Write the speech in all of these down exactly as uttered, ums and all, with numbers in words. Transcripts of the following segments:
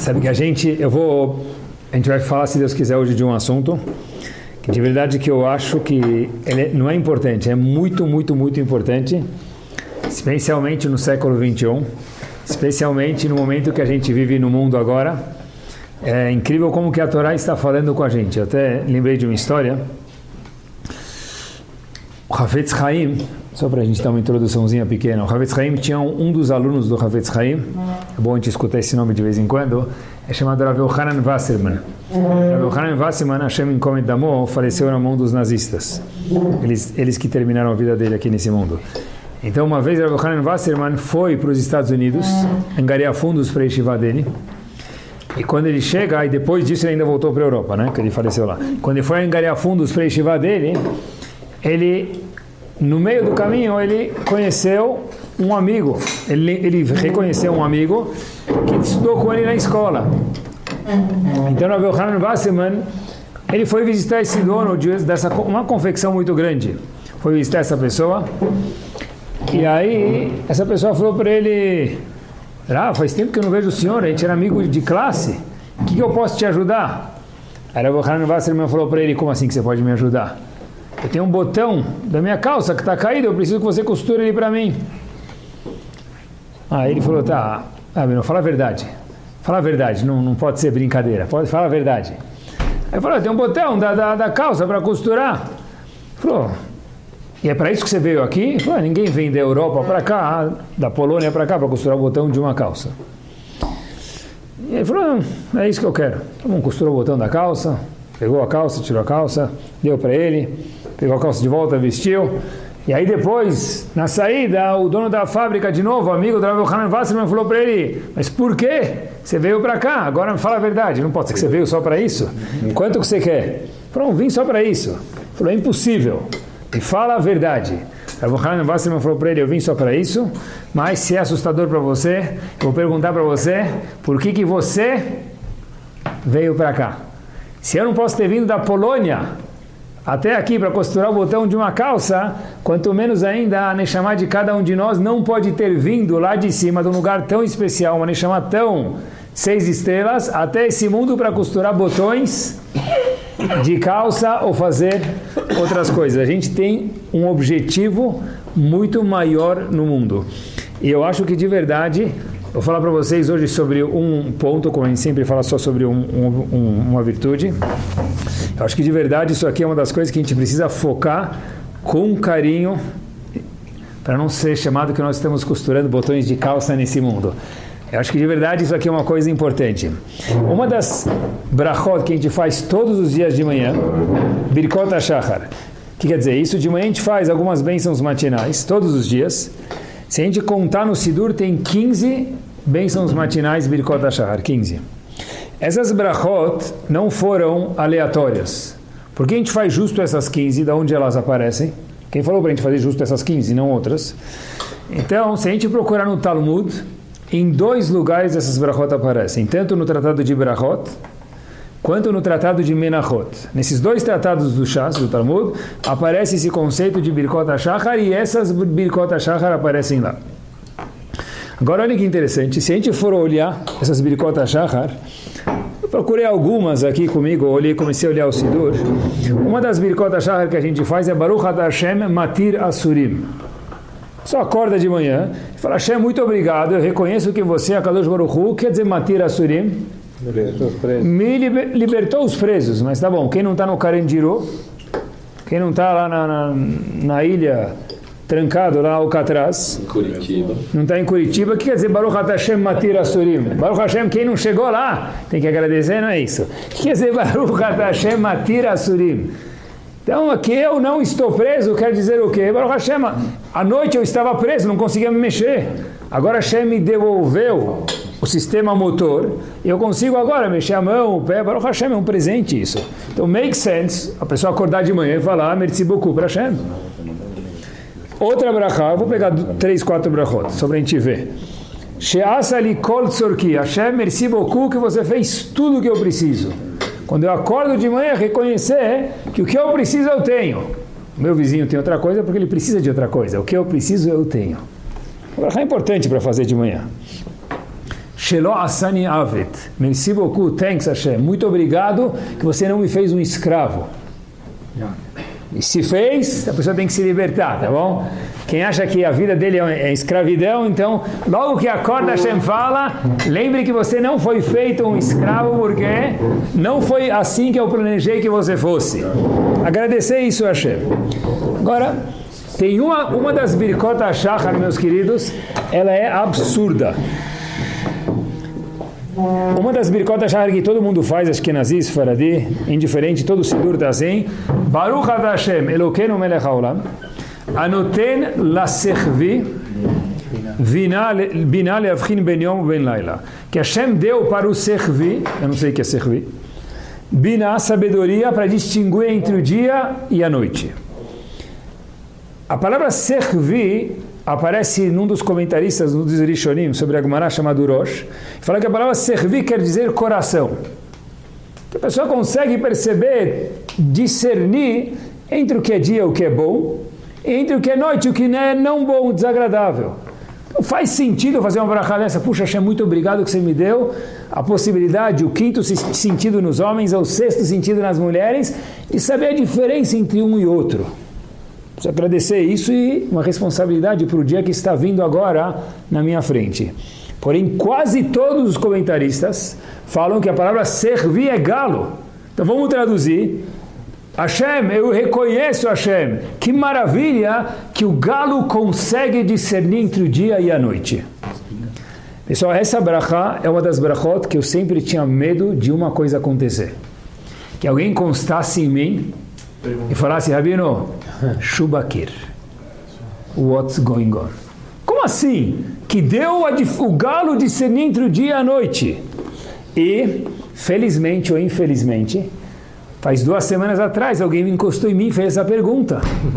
Sabe que a gente, eu vou, a gente vai falar, se Deus quiser, hoje de um assunto que de verdade que eu acho que ele não é importante, é muito, muito, muito importante, especialmente no século vinte e um, especialmente no momento que a gente vive no mundo agora. É incrível como que a Torá está falando com a gente. Eu até lembrei de uma história. O Hafetz Haim, só para a gente dar uma introduçãozinha pequena, o Hafetz Haim tinha um, um dos alunos do Hafetz Haim, é bom a gente escutar esse nome de vez em quando, é chamado Rav Yochanan Wasserman. Rav Yochanan Wasserman, Hashem Inkomed Damo, faleceu na mão dos nazistas, eles, eles que terminaram a vida dele aqui nesse mundo. Então uma vez Rav Yochanan Wasserman foi para os Estados Unidos angariar fundos para a yeshiva dele. E quando ele chega, e depois disso ele ainda voltou para a Europa, né, que ele faleceu lá. Quando ele foi angariar fundos para a yeshiva dele, ele, no meio do caminho, ele conheceu um amigo. Ele, ele reconheceu um amigo que estudou com ele na escola. Então, Rav Yochanan Wasserman, ele foi visitar esse dono de dessa, uma confecção muito grande. Foi visitar essa pessoa. E aí, essa pessoa falou para ele: ah, faz tempo que eu não vejo o senhor, a gente era amigo de classe, o que, que eu posso te ajudar? Aí o Yochanan Wasserman falou para ele: como assim que você pode me ajudar? Eu tenho um botão da minha calça que está caído, eu preciso que você costure ele para mim. Aí ele falou: tá, ah, não, fala a verdade, fala a verdade, não, não pode ser brincadeira, pode falar a verdade. Aí ele falou: tem um botão da, da, da calça para costurar. Ele falou: e é para isso que você veio aqui? Ele falou: ninguém vem da Europa para cá, da Polônia para cá, para costurar o botão de uma calça. E ele falou: é isso que eu quero. Então vamos costurar o botão da calça, pegou a calça, tirou a calça, deu para ele, pegou a calça de volta, vestiu. E aí depois, na saída, o dono da fábrica, de novo, amigo do Rav Yochanan Wasserman, falou para ele: mas por que você veio para cá? Agora me fala a verdade, não pode ser que você veio só para isso? Quanto que você quer? Ele falou: vim só para isso. Ele falou: é impossível. E fala a verdade. Rav Yochanan Wasserman falou para ele: eu vim só para isso, mas se é assustador para você, eu vou perguntar para você, por que que você veio para cá? Se eu não posso ter vindo da Polônia até aqui para costurar o botão de uma calça, quanto menos ainda a Neshama de cada um de nós não pode ter vindo lá de cima, de um lugar tão especial, uma Neshama tão seis estrelas, até esse mundo para costurar botões de calça ou fazer outras coisas. A gente tem um objetivo muito maior no mundo. E eu acho que de verdade, vou falar para vocês hoje sobre um ponto, como a gente sempre fala só sobre um, um, um, uma virtude. Eu acho que de verdade isso aqui é uma das coisas que a gente precisa focar com carinho para não ser chamado que nós estamos costurando botões de calça nesse mundo. Eu acho que de verdade isso aqui é uma coisa importante. Uma das brachot que a gente faz todos os dias de manhã, Birkot HaShachar. O que quer dizer? Isso de manhã a gente faz algumas bênçãos matinais, todos os dias. Se a gente contar no Sidur, tem quinze bênçãos matinais Birkot HaShachar, quinze. Essas brachot não foram aleatórias. Por que a gente faz justo essas quinze? De onde elas aparecem? Quem falou para a gente fazer justo essas quinze, não outras? Então, se a gente procurar no Talmud, em dois lugares essas brachot aparecem, tanto no Tratado de Brachot, quanto no Tratado de Menachot. Nesses dois tratados do Shas, do Talmud, aparece esse conceito de Birkot HaShachar e essas Birkot HaShachar aparecem lá. Agora olha que interessante, se a gente for olhar essas Birkot HaShachar, eu procurei algumas aqui comigo, olhei, comecei a olhar o Sidur. Uma das Birkot HaShachar que a gente faz é Baruch Atah Hashem Matir Asurim. Só acorda de manhã e fala: Hashem, muito obrigado, eu reconheço que você é Kadosh Baruch Hu, quer dizer Matir Asurim, libertou os presos. Me liber, libertou os presos, mas tá bom, quem não está no Carandiru, quem não está lá na, na, na ilha, trancado lá ao Alcatraz, em Curitiba. Não está em Curitiba, o que quer dizer Baruch Atah Hashem Matir Asurim? Baruch Hashem, quem não chegou lá, tem que agradecer, não é isso? O que quer dizer Baruch Atah Hashem Matir Asurim? Então, aqui eu não estou preso, quer dizer o quê? Baruch Hashem, à noite eu estava preso, não conseguia me mexer. Agora Hashem me devolveu o sistema motor e eu consigo agora mexer a mão, o pé. Baruch Hashem, é um presente isso. Então, make sense a pessoa acordar de manhã e falar merci beaucoup para Hashem. Outra brachá, eu vou pegar três, quatro brachot, só para a gente ver. She'asa li kol tzorki. Hashem, merci beaucoup que você fez tudo o que eu preciso. Quando eu acordo de manhã, reconhecer que o que eu preciso eu tenho. O meu vizinho tem outra coisa porque ele precisa de outra coisa. O que eu preciso eu tenho. É importante para fazer de manhã. Shelo asani avet. Merci beaucoup, thanks Hashem. Muito obrigado que você não me fez um escravo. E se fez, a pessoa tem que se libertar, tá bom? Quem acha que a vida dele é escravidão, então, logo que acorda, Hashem fala, lembre que você não foi feito um escravo, porque não foi assim que eu planejei que você fosse. Agradecer isso a Hashem. Agora, tem uma, uma das Birkot HaShachar, meus queridos, ela é absurda. Uma das Birkot HaShachar que todo mundo faz, Ashkenazis, Faradi, indiferente, todo o Sidur está assim, Baruch Ata Hashem, Elokeinu melech haolam, Anoten la-sechvi, Bina leavchin ben yom ben laila. Que Hashem deu para o Sechvi, eu não sei o que é Sechvi, Bina, sabedoria para distinguir entre o dia e a noite. A palavra Sechvi aparece num dos comentaristas, num dos Rishonim, sobre a Gemara chamado Rosh, fala que a palavra Sechvi quer dizer coração. Que a pessoa consegue perceber, discernir entre o que é dia e o que é bom, entre o que é noite e o que não é não bom, desagradável. Então faz sentido fazer uma brachá dessa. Puxa, Hashem, muito obrigado que você me deu a possibilidade, o quinto sentido nos homens, o sexto sentido nas mulheres, de saber a diferença entre um e outro. Preciso agradecer isso e uma responsabilidade para o dia que está vindo agora na minha frente. Porém, quase todos os comentaristas falam que a palavra servir é galo. Então vamos traduzir. Hashem, eu reconheço Hashem. Que maravilha que o galo consegue discernir entre o dia e a noite. Pessoal, essa brachá é uma das brachot que eu sempre tinha medo de uma coisa acontecer. Que alguém constasse em mim e falasse, Rabino, Shubakir, what's going on? Como assim? Que deu a, o galo discernir entre o dia e a noite. E, felizmente ou infelizmente, faz duas semanas atrás, alguém me encostou em mim e fez essa pergunta.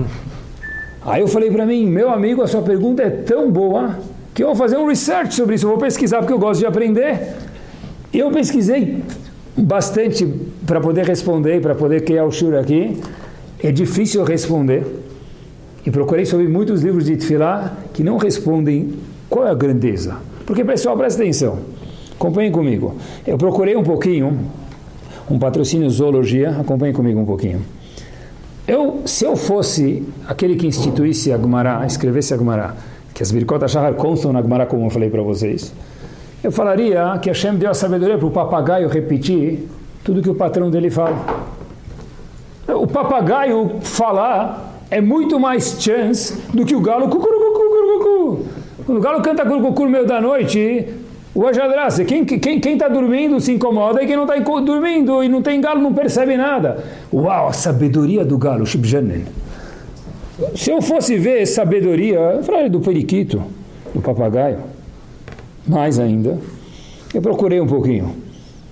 Aí eu falei para mim, meu amigo, a sua pergunta é tão boa que eu vou fazer um research sobre isso, eu vou pesquisar porque eu gosto de aprender. E eu pesquisei bastante para poder responder, para poder criar o shur aqui. É difícil responder. E procurei sobre muitos livros de Tefilá que não respondem qual é a grandeza. Porque, pessoal, presta atenção. Acompanhem comigo. Eu procurei um pouquinho, um patrocínio Zoologia, acompanhem comigo um pouquinho. Eu, se eu fosse aquele que instituísse a Gemara, escrevesse a Gemara, que as Birkot HaShachar constam na Gemara, como eu falei para vocês, eu falaria que Hashem deu a sabedoria para o papagaio repetir tudo que o patrão dele fala. O papagaio falar é muito mais chance do que o galo cucurucucucurucucu. Quando o galo canta cucurucucu no meio da noite, o ajadraça, quem quem quem está dormindo se incomoda e quem não está dormindo e não tem galo não percebe nada. Uau, a sabedoria do galo, Shibjanen. Se eu fosse ver sabedoria, eu falaria do periquito, do papagaio. Mais ainda, eu procurei um pouquinho.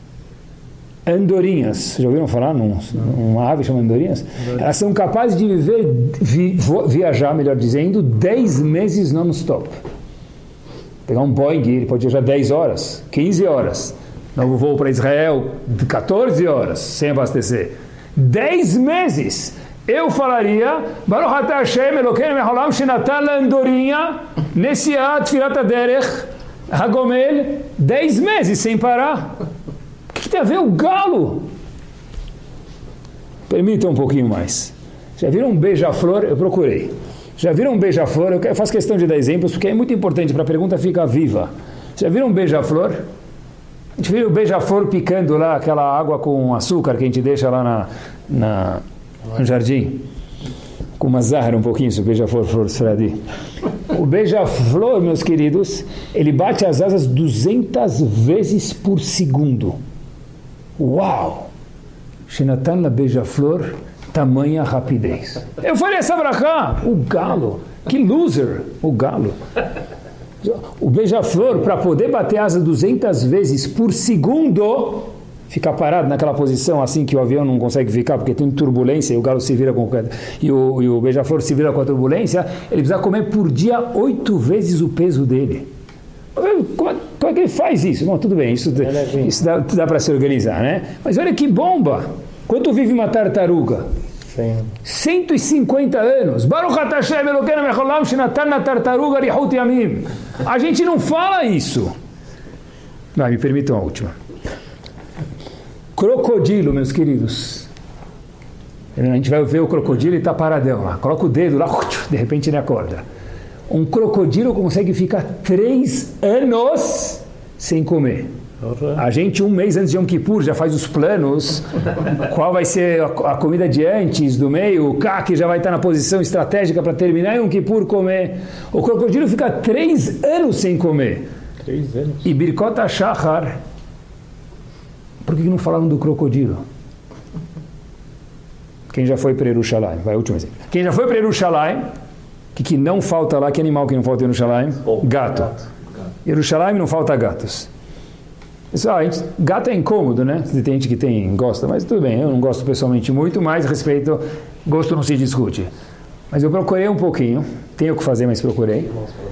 Andorinhas, já ouviram falar num, numa ave chamada andorinhas? Elas são capazes de viver, vi, viajar, melhor dizendo, dez meses non-stop. Pegar um Boeing, ele pode viajar dez horas, quinze horas. Novo voo para Israel, catorze horas, sem abastecer. dez meses! Eu falaria, Baruch Ata Hashem, Elokeinu melech haolam, shenatan la-andorinha, nesiat tfilat haderech, hagomel, dez meses sem parar. O que tem a ver o galo? Permitam um pouquinho mais. Já viram um beija-flor? Eu procurei. Já viram um beija-flor? Eu faço questão de dar exemplos porque é muito importante para a pergunta ficar viva. Já viram um beija-flor? A gente viu o beija-flor picando lá aquela água com açúcar que a gente deixa lá na, na, no jardim. Com uma zahra um pouquinho, se o beija-flor for Sfaradi. O beija-flor, meus queridos, ele bate as asas duzentas vezes por segundo. Uau! Shenatan la beija-flor, tamanha rapidez. Eu falei essa brachá, o galo, que loser, o galo. O beija-flor, para poder bater asas duzentas vezes por segundo, ficar parado naquela posição assim que o avião não consegue ficar porque tem turbulência e o galo se vira com e o, e o beija-flor se vira com a turbulência, ele precisa comer por dia oito vezes o peso dele. Como é, como é que ele faz isso? Bom, tudo bem, isso, isso dá, dá para se organizar, né? Mas olha que bomba! Quanto vive uma tartaruga? Sim. cento e cinquenta anos. Baruch Ata Hashem Elokeinu melech haolam, shenatan la tartaruga rihut yamim. A gente não fala isso. Vai, me permitam a última. Crocodilo, meus queridos. A gente vai ver o crocodilo e está paradão lá. Coloca o dedo lá, de repente ele acorda. Um crocodilo consegue ficar três anos sem comer. A gente, um mês antes de Yom Kippur, já faz os planos. Qual vai ser a, a comida de antes, do meio. O K, que já vai estar na posição estratégica para terminar Yom Kippur comer. O crocodilo fica três anos sem comer. Três anos? E Birkot HaShachar. Por que não falaram do crocodilo? Quem já foi para Yerushalayim? Vai, último exemplo. Quem já foi para Yerushalayim, o que, que não falta lá? Que animal que não falta em Yerushalayim? Oh, gato. gato. Yerushalayim não falta gatos. Pessoal, a gente, gato é incômodo, né? Tem gente que tem, gosta, mas tudo bem. Eu não gosto pessoalmente muito, mas respeito, gosto não se discute. Mas eu procurei um pouquinho. Tenho o que fazer, mas procurei.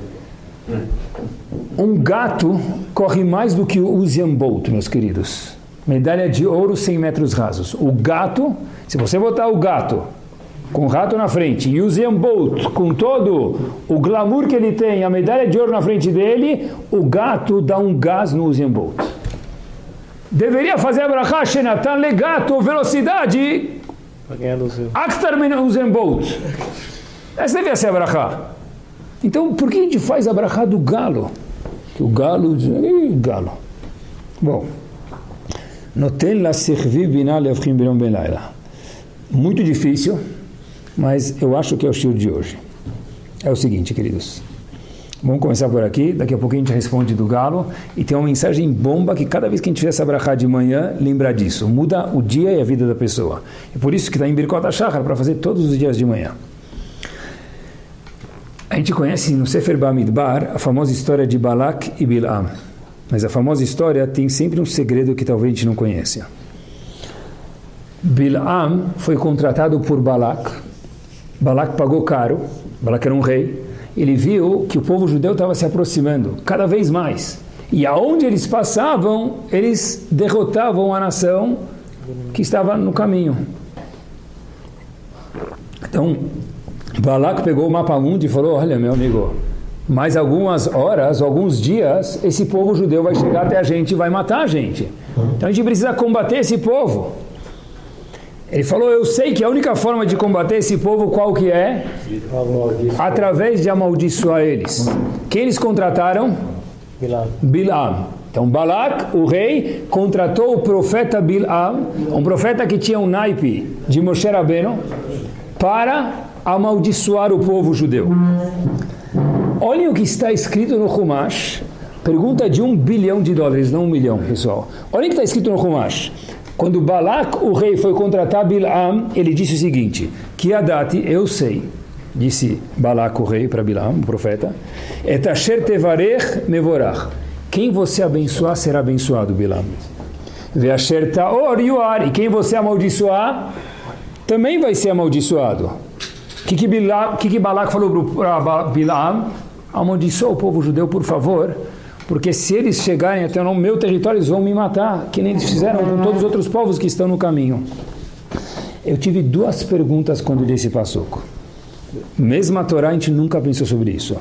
Um gato corre mais do que o Usain Bolt, meus queridos. Medalha de ouro, cem metros rasos. O gato, se você botar o gato com o rato na frente e o Usain Bolt com todo o glamour que ele tem, a medalha de ouro na frente dele, o gato dá um gás no Usain Bolt. Deveria fazer a brachá Shenatan le gato, velocidade Akhtar min Usain Bolt. Essa deveria ser a brachá. Então, por que a gente faz a brachá do galo? Que o galo diz, galo. Bom, noten la servi bina leavchim ben ben laila. Muito difícil, mas eu acho que é o estilo de hoje. É o seguinte, queridos. Vamos começar por aqui, daqui a pouquinho a gente responde do galo, e tem uma mensagem bomba que cada vez que a gente fizer essa brachá de manhã, lembra disso. Muda o dia e a vida da pessoa. É por isso que está em Birkot HaShachar, para fazer todos os dias de manhã. A gente conhece no Sefer Bamidbar a famosa história de Balak e Bilam. Mas a famosa história tem sempre um segredo que talvez a gente não conheça. Bilam foi contratado por Balak. Balak pagou caro. Balak era um rei. Ele viu que o povo judeu estava se aproximando cada vez mais. E aonde eles passavam, eles derrotavam a nação que estava no caminho. Então, Balak pegou o mapa mundo e falou, olha, meu amigo, mais algumas horas, alguns dias, esse povo judeu vai chegar até a gente e vai matar a gente. Então a gente precisa combater esse povo. Ele falou, eu sei que a única forma de combater esse povo, qual que é? Através de amaldiçoar eles. Quem eles contrataram? Bilam. Bilam. Então Balak, o rei, contratou o profeta Bilam, um profeta que tinha um naipe de Moshe Rabbeinu, para amaldiçoar o povo judeu. Olhem o que está escrito no Chumash. Pergunta de um bilhão de dólares, não um milhão, pessoal. Olhem o que está escrito no Chumash. Quando Balak, o rei, foi contratar Bilam, ele disse o seguinte, que Adati, eu sei, disse Balak, o rei, para Bilam, o profeta, et asher tevarech mevorach. Quem você abençoar será abençoado, Bilam. Ve asher taor yuar. E quem você amaldiçoar também vai ser amaldiçoado. O que que, que que Balak falou para Bilam? Amaldiçoa o povo judeu, por favor, porque se eles chegarem até o meu território, eles vão me matar, que nem eles fizeram com todos os outros povos que estão no caminho. Eu tive duas perguntas quando li esse passuco. Mesmo a Torá, a gente nunca pensou sobre isso.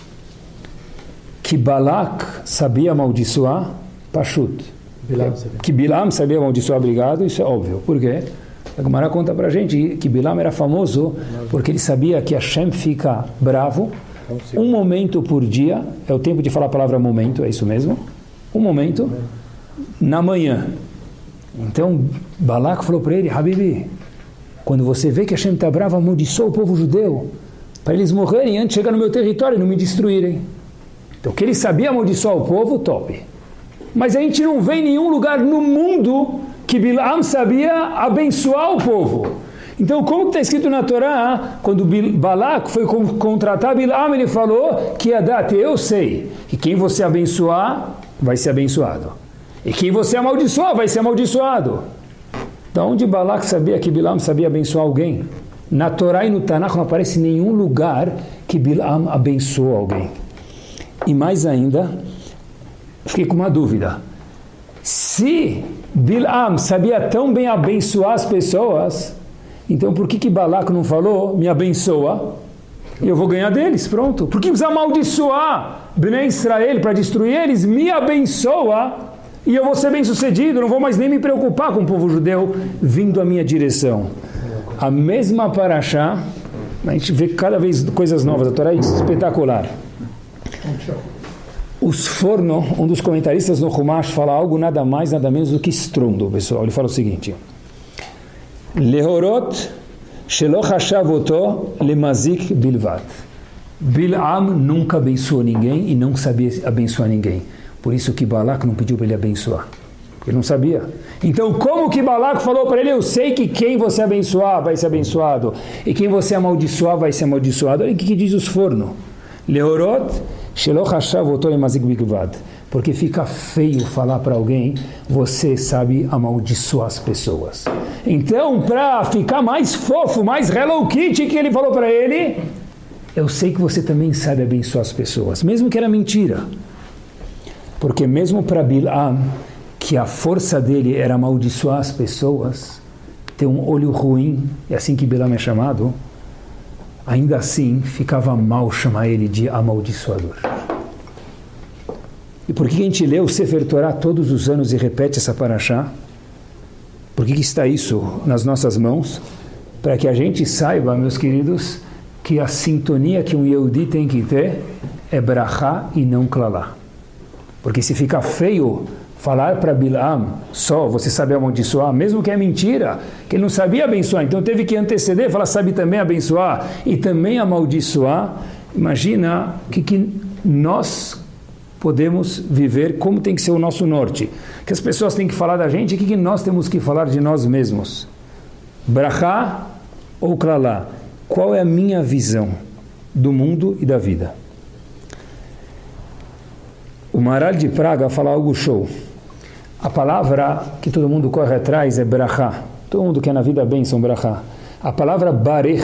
Que Balak sabia amaldiçoar? Pashut. Bilam sabia. Que Bilam sabia amaldiçoar, obrigado, isso é óbvio. Por quê? A Gemara conta pra gente que Bilam era famoso porque ele sabia que Hashem fica bravo um momento por dia, é o tempo de falar a palavra momento, é isso mesmo? Um momento na manhã. Então Balak falou para ele, Habibi, quando você vê que Hashem está bravo, amaldiçoa o povo judeu para eles morrerem antes de chegar no meu território e não me destruírem. Então que ele sabia amaldiçoar o povo, top. Mas a gente não vê em nenhum lugar no mundo que Bilam sabia abençoar o povo. Então, como está escrito na Torá, quando Balak foi contratar Bilam, ele falou que Adat, eu sei, que quem você abençoar, vai ser abençoado. E quem você amaldiçoar, vai ser amaldiçoado. Da onde Balak sabia que Bilam sabia abençoar alguém? Na Torá e no Tanakh não aparece nenhum lugar que Bilam abençoou alguém. E mais ainda, fiquei com uma dúvida. Se Bilam sabia tão bem abençoar as pessoas, então por que que Balak não falou, me abençoa, e eu vou ganhar deles, pronto? Por que precisa amaldiçoar Bnei Israel, para destruir eles, me abençoa e eu vou ser bem sucedido, não vou mais nem me preocupar com o povo judeu vindo à minha direção. A mesma paraxá, a gente vê cada vez coisas novas, a Torá é espetacular. Os Forno, um dos comentaristas no Humash, fala algo nada mais, nada menos do que estrondo, pessoal. Ele fala o seguinte: Lehorot shelo hashav oto lemazik bilvat. Bilam nunca abençoou ninguém e não sabia abençoar ninguém. Por isso que Balak não pediu para ele abençoar. Ele não sabia. Então, como que Balak falou para ele: eu sei que quem você abençoar vai ser abençoado, e quem você amaldiçoar vai ser amaldiçoado? Olha o que, que diz os Forno. Leorot shelo hashav oto lemazik bilvat. Porque fica feio falar para alguém: você sabe amaldiçoar as pessoas. Então, para ficar mais fofo, mais Hello Kitty, que ele falou para ele: eu sei que você também sabe abençoar as pessoas, mesmo que era mentira. Porque mesmo para Bilam, que a força dele era amaldiçoar as pessoas, ter um olho ruim, é assim que Bilam é chamado, ainda assim ficava mal chamar ele de amaldiçoador. E por que a gente lê o Sefer Torah todos os anos e repete essa paraxá? Por que está isso nas nossas mãos? Para que a gente saiba, meus queridos, que a sintonia que um Yehudi tem que ter é brachá e não klalá. Porque se fica feio falar para Bilam só, você sabe amaldiçoar, mesmo que é mentira, que ele não sabia abençoar, então teve que anteceder, falar, sabe também abençoar e também amaldiçoar. Imagina o que, que nós podemos viver, como tem que ser o nosso norte. Que as pessoas têm que falar da gente, o que, que nós temos que falar de nós mesmos? Brachá ou klalá? Qual é a minha visão do mundo e da vida? O Maharal de Praga fala algo show. A palavra que todo mundo corre atrás é brachá. Todo mundo quer na vida bênção, brachá. A palavra barech,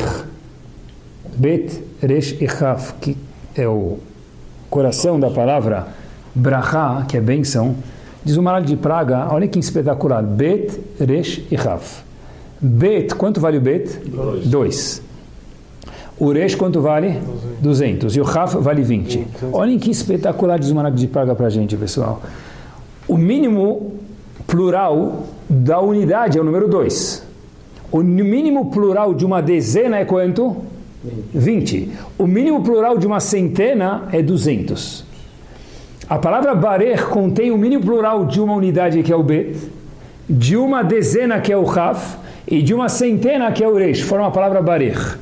bet, resh e chaf, que é o coração da palavra brachá, que é bênção, diz o Maharal de Praga, olha que espetacular, bet, resh e chaf. Bet, quanto vale o bet? Dois. Dois. O resh quanto vale? duzentos. E o chaf vale vinte. Olhem que espetacular diz o Maharal de Praga para a gente, pessoal. O mínimo plural da unidade é o número dois. O mínimo plural de uma dezena é quanto? vinte. O mínimo plural de uma centena é duzentos. A palavra barer contém o mínimo plural de uma unidade, que é o bet, de uma dezena, que é o chaf, e de uma centena, que é o resh. Forma a palavra barer.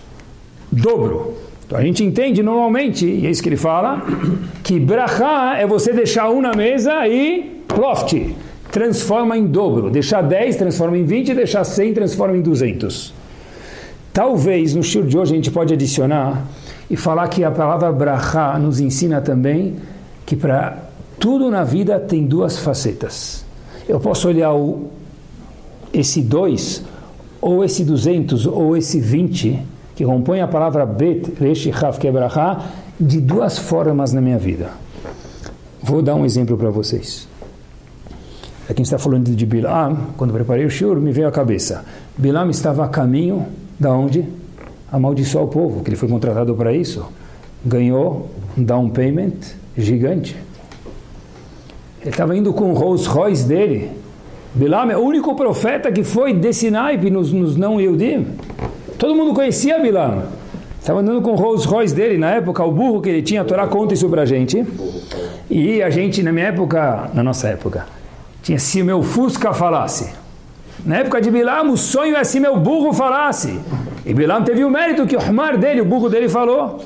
Dobro. Então a gente entende normalmente, e é isso que ele fala, que brachá é você deixar um na mesa e ploft, transforma em dobro. Deixar dez, transforma em vinte, deixar cem, transforma em duzentos. Talvez no shiur de hoje a gente pode adicionar e falar que a palavra brachá nos ensina também que para tudo na vida tem duas facetas. Eu posso olhar o, esse dois, ou esse duzentos, ou esse vinte, que compõe a palavra bet, resh e chaf, que é brachá, de duas formas na minha vida. Vou dar um exemplo para vocês. Aqui a gente está falando de Bilam. Quando preparei o shiur, me veio à cabeça. Bilam estava a caminho da onde? Amaldiçoar o povo, que ele foi contratado para isso. Ganhou um down payment gigante. Ele estava indo com o Rolls Royce dele. Bilam é o único profeta que foi desse naipe nos, nos não-Yehudim. Todo mundo conhecia Bilam. Estava andando com o Rolls Royce dele, na época, o burro que ele tinha, a Torá conta isso pra gente. E a gente, na minha época, na nossa época, tinha se meu Fusca falasse. Na época de Bilam, o sonho é se meu burro falasse. E Bilam teve o mérito que o Humar dele, o burro dele, falou.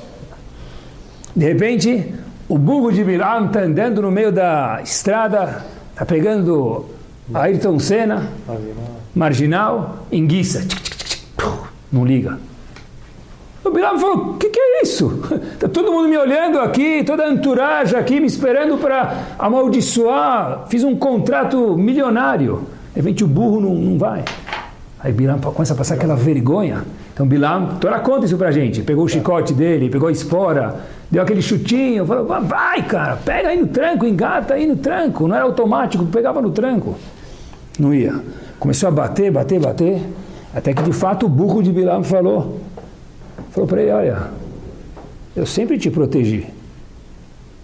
De repente, o burro de Bilam está andando no meio da estrada, está pegando Ayrton Senna, marginal, enguiça. Não liga. O Bilam falou, o que, que é isso? Está todo mundo me olhando aqui, toda a entourage aqui, me esperando para amaldiçoar. Fiz um contrato milionário. De repente o burro não, não vai. Aí Bilam começa a passar aquela vergonha. Então Bilam, Torá conta isso pra gente. Pegou o chicote dele, pegou a espora, deu aquele chutinho, falou, vai cara, pega aí no tranco, engata aí no tranco. Não era automático, pegava no tranco. Não ia. Começou a bater, bater, bater. Até que de fato o burro de Bilam falou, falou para ele, olha, eu sempre te protegi.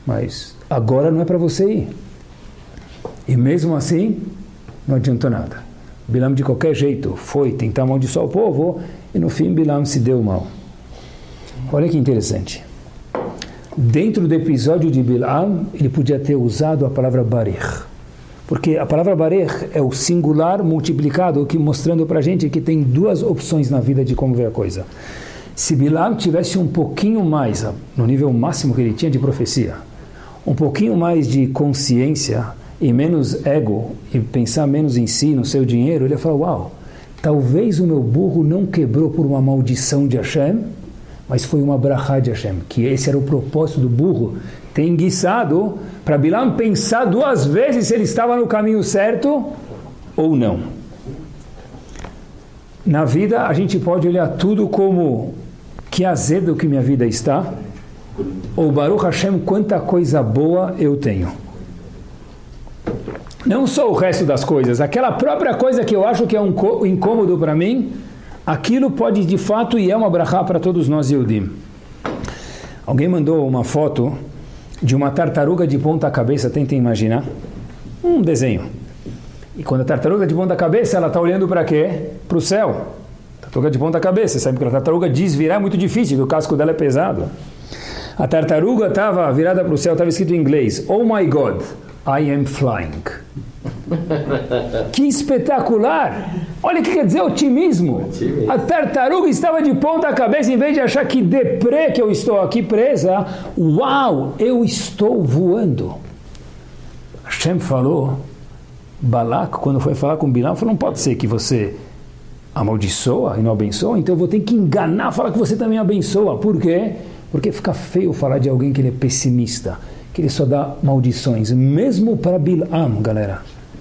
mas agora não é para você ir. E mesmo assim, não adiantou nada. Bilam de qualquer jeito foi tentar amaldiçoar o povo e no fim Bilam se deu mal. Olha que interessante. Dentro do episódio de Bilam, ele podia ter usado a palavra Barich. Porque a palavra Barich é o singular multiplicado, que mostrando para a gente que tem duas opções na vida de como ver a coisa. Se Bilam tivesse um pouquinho mais, no nível máximo que ele tinha de profecia, um pouquinho mais de consciência e menos ego, e pensar menos em si, no seu dinheiro, ele ia falar, uau, talvez o meu burro não quebrou por uma maldição de Hashem, mas foi uma brachá de Hashem, que esse era o propósito do burro, ter enguiçado para Bilam pensar duas vezes se ele estava no caminho certo ou não. Na vida, a gente pode olhar tudo como que azedo que minha vida está, ou Baruch Hashem, quanta coisa boa eu tenho. Não só o resto das coisas, aquela própria coisa que eu acho que é um incômodo para mim, aquilo pode de fato e é uma brachá para todos nós Yehudim. Alguém mandou uma foto de uma tartaruga de ponta cabeça, tentem imaginar, um desenho. E quando a tartaruga de ponta cabeça, ela está olhando para quê? Para o céu. Tartaruga de ponta cabeça, sabe que a tartaruga desvirar é muito difícil, porque o casco dela é pesado. A tartaruga estava virada para o céu, estava escrito em inglês, oh my God, I am flying. Que espetacular! Olha o que quer dizer otimismo. A tartaruga estava de ponta cabeça, em vez de achar que deprê que eu estou aqui presa, uau, eu estou voando. Hashem falou, Balak, quando foi falar com Bilam, falou, não pode ser que você amaldiçoa e não abençoa, então eu vou ter que enganar, falar que você também abençoa. Por quê? Porque fica feio falar de alguém que ele é pessimista, que ele só dá maldições, mesmo para Bilam, galera.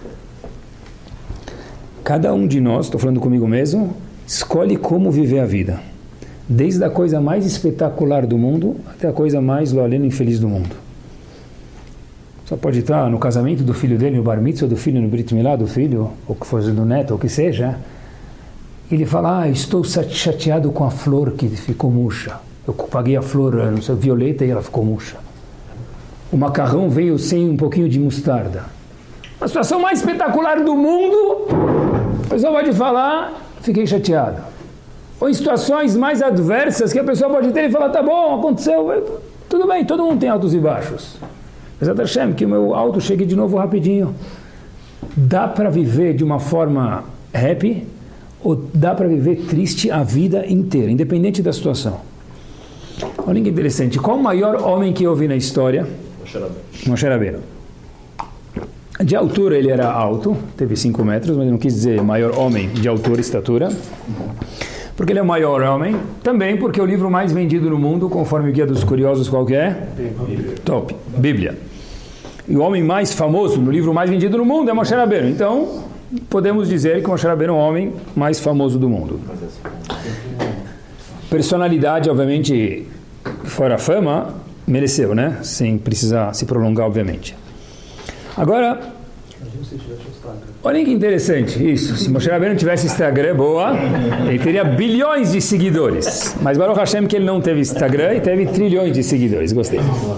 Cada um de nós, estou falando comigo mesmo, escolhe como viver a vida. Desde a coisa mais espetacular do mundo até a coisa mais loalena e infeliz do mundo. Só pode estar no casamento do filho dele, no bar mitzvah do filho, no brit milá do filho, ou que fosse do neto, ou que seja. Ele fala, ah, estou chateado com a flor que ficou murcha. Eu paguei a flor, não sei, violeta, e ela ficou murcha. O macarrão veio sem um pouquinho de mostarda. A situação mais espetacular do mundo, a pessoa pode falar, fiquei chateado. Ou em situações mais adversas que a pessoa pode ter e falar, tá bom, aconteceu, tudo bem, todo mundo tem altos e baixos. Mas Hashem, que o meu alto chegue de novo rapidinho. Dá para viver de uma forma happy ou dá para viver triste a vida inteira, independente da situação. Olha que interessante, qual o maior homem que eu vi na história? Moshe Rabbeinu. De altura ele era alto, teve cinco metros, mas eu não quis dizer maior homem de altura e estatura, porque ele é o maior homem, também porque é o livro mais vendido no mundo, conforme o Guia dos Curiosos, qual que é? Bíblia. Top, Bíblia. E o homem mais famoso, no livro mais vendido no mundo, é Moshe Rabbeinu. Então, podemos dizer que Moshe Rabbeinu é o homem mais famoso do mundo. Personalidade, obviamente, fora a fama, mereceu, né? Sem precisar se prolongar, obviamente. Agora, olha que interessante isso. Se Moshe Rabbeinu tivesse Instagram, boa, ele teria bilhões de seguidores. Mas Baruch Hashem que ele não teve Instagram e teve trilhões de seguidores. Gostei.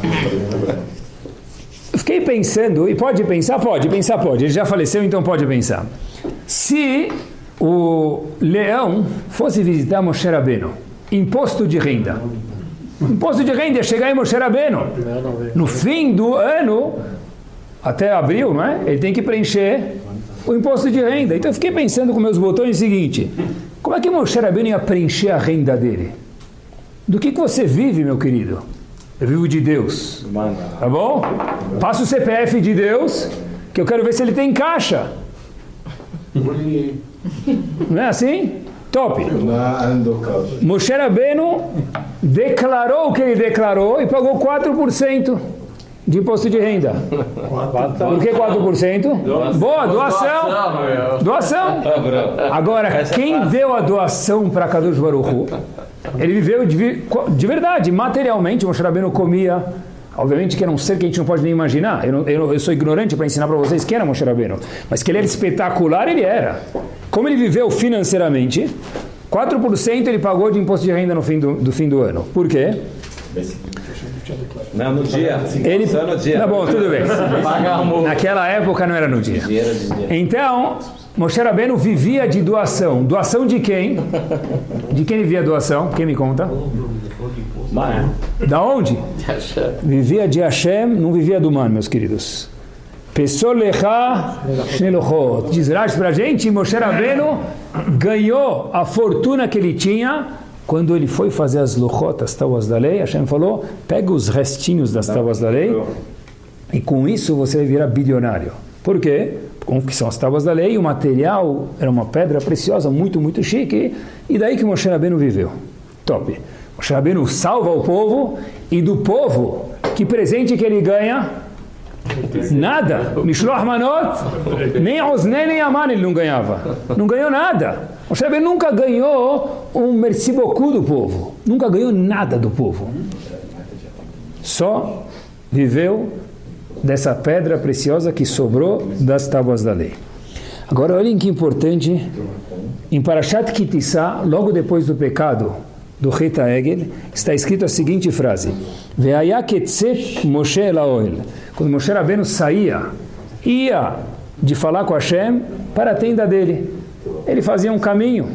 Eu fiquei pensando, e pode pensar? Pode, pensar pode. Ele já faleceu, então pode pensar. Se o leão fosse visitar Moshe Rabbeinu, imposto de renda. Imposto de renda ia chegar em Moshe Rabbeinu. No fim do ano, até abril, não é? Ele tem que preencher o imposto de renda. Então eu fiquei pensando com meus botões o seguinte, como é que Moshe Rabbeinu ia preencher a renda dele? Do que, que você vive, meu querido? Eu vivo de Deus. Tá bom? Passa o C P F de Deus, que eu quero ver se ele tem caixa. Não é assim? Top. Moshe Rabbeinu declarou o que ele declarou e pagou quatro por cento de imposto de renda. Por que quatro por cento? Boa, doação. Doação. Agora, quem deu a doação para Kadosh Baruch Hu? Ele viveu de, de verdade, materialmente. Moshe Rabbeinu comia, obviamente que era um ser que a gente não pode nem imaginar. Eu, não, eu, eu sou ignorante para ensinar para vocês quem era Moshe Rabbeinu. Mas que ele era espetacular, ele era. Como ele viveu financeiramente, quatro por cento ele pagou de imposto de renda no fim do, do fim do ano. Por quê? Não, no dia. Ele, Só no dia. Tá bom, tudo bem. Naquela época não era no dia. Então, Moshe Rabbeinu vivia de doação. Doação de quem? De quem vivia doação? Quem me conta? Da onde? Vivia de Hashem, não vivia do man, meus queridos. Pesolecha shnelochot. Diz Rashi pra gente, Moshe Rabbeinu ganhou a fortuna que ele tinha quando ele foi fazer as lochot, as tábuas da lei. Hashem falou, pega os restinhos das tábuas da lei e com isso você vai virar bilionário. Por quê? Porque são as tábuas da lei, o material era uma pedra preciosa, muito, muito chique, e daí que Moshe Rabbeinu viveu. Top. Moshe Rabbeinu salva o povo, e do povo, que presente que ele ganha? Nada. Mishloach manot, nem Osné nem Aman ele não ganhava. Não ganhou nada. Moshe Rabbeinu nunca ganhou um merci beaucoup do povo. Nunca ganhou nada do povo. Só viveu dessa pedra preciosa que sobrou das tábuas da lei. Agora olhem que importante. Em Parashat Ki Tisa, logo depois do pecado do Cheta Egel, está escrito a seguinte frase: Ve'aya ketzef Moshe el ha'ohel. Quando Moshe Rabbeinu saía, ia de falar com Hashem para a tenda dele. Ele fazia um caminho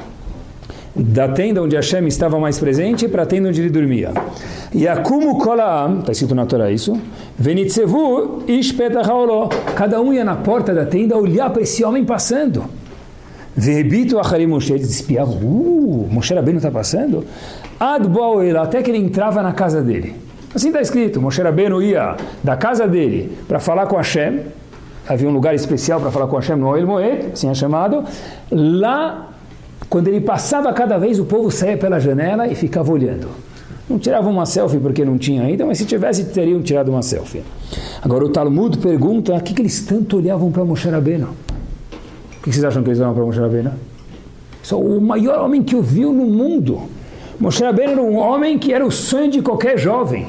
da tenda onde Hashem estava mais presente para a tenda onde ele dormia. Yakumu kol ha'am, está escrito na Torá isso, Venitzevu ish petach ha'olo. Cada um ia na porta da tenda olhar para esse homem passando. Ve'ebitu acharim Moshe, eles espiavam, uh, Moshe Rabbeinu está passando? Ad bo'el, até que ele entrava na casa dele. Assim está escrito, Moshe Rabbeinu ia da casa dele para falar com Hashem, havia um lugar especial para falar com Hashem no Ohel Moed, assim é chamado. Lá, quando ele passava cada vez, o povo saía pela janela e ficava olhando. Não tirava uma selfie porque não tinha ainda, mas se tivesse, teriam tirado uma selfie. Agora o Talmud pergunta, o que, que eles tanto olhavam para Moshe Rabbeinu? O que vocês acham que eles olhavam para Moshe Rabbeinu? Só o maior homem que ouviu no mundo. Moshe Rabbeinu era um homem que era o sonho de qualquer jovem.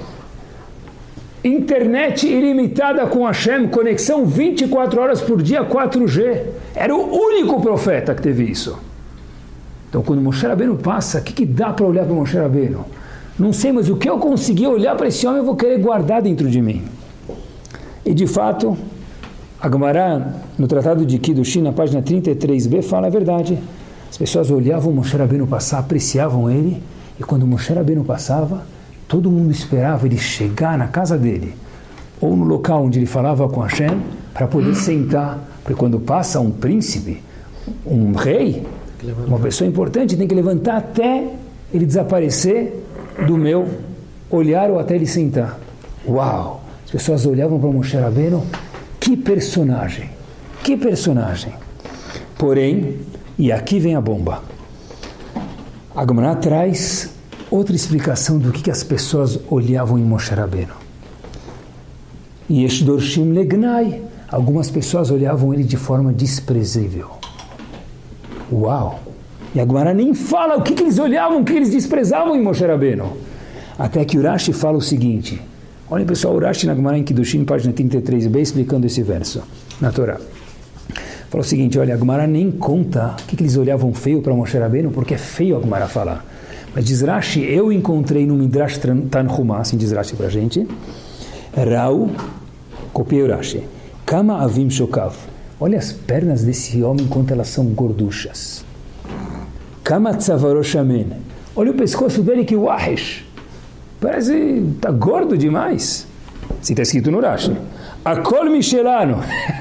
Internet ilimitada com Hashem, conexão vinte e quatro horas por dia, quatro G. Era o único profeta que teve isso. Então, quando Moshe Rabbeinu passa, o que, que dá para olhar para Moshe Rabbeinu? Não sei, mas o que eu consegui olhar para esse homem, eu vou querer guardar dentro de mim. E, de fato, a Gemara, no Tratado de Kiddushin, na página trinta e três b, fala a verdade. As pessoas olhavam Moshe Rabbeinu passar, apreciavam ele, e quando Moshe Rabbeinu passava, todo mundo esperava ele chegar na casa dele, ou no local onde ele falava com Hashem, para poder sentar. Porque quando passa um príncipe, um rei, uma pessoa importante, tem que levantar até ele desaparecer do meu olhar ou até ele sentar. Uau! As pessoas olhavam para Moshe Rabbeinu, que personagem! Que personagem! Porém, e aqui vem a bomba. A Gemara traz outra explicação do que, que as pessoas olhavam em Moshe Rabbeinu. Yesh dorshim legnai. Algumas pessoas olhavam ele de forma desprezível. Uau! E a Gemara nem fala o que, que eles olhavam, o que eles desprezavam em Moshe Rabbeinu. Até que Urashi fala o seguinte. Olhem, pessoal, Urashi na Gemara em Kiddushin, página trinta e três b, explicando esse verso na Torá. Fala o seguinte, olha, a Gemara nem conta o que, que eles olhavam feio para Moshe Rabbeinu, porque é feio a Gemara falar. Mas diz Rashi, eu encontrei no Midrash Tanhumá, assim diz Rashi para a gente, Rau, copiei o Rashi, Kama avim shokav. Olha as pernas desse homem enquanto elas são gorduchas. Kama tzavaroshamen. Olha o pescoço dele que wahish. Parece, tá gordo demais. Assim está escrito no Rashi. Akol mishelano.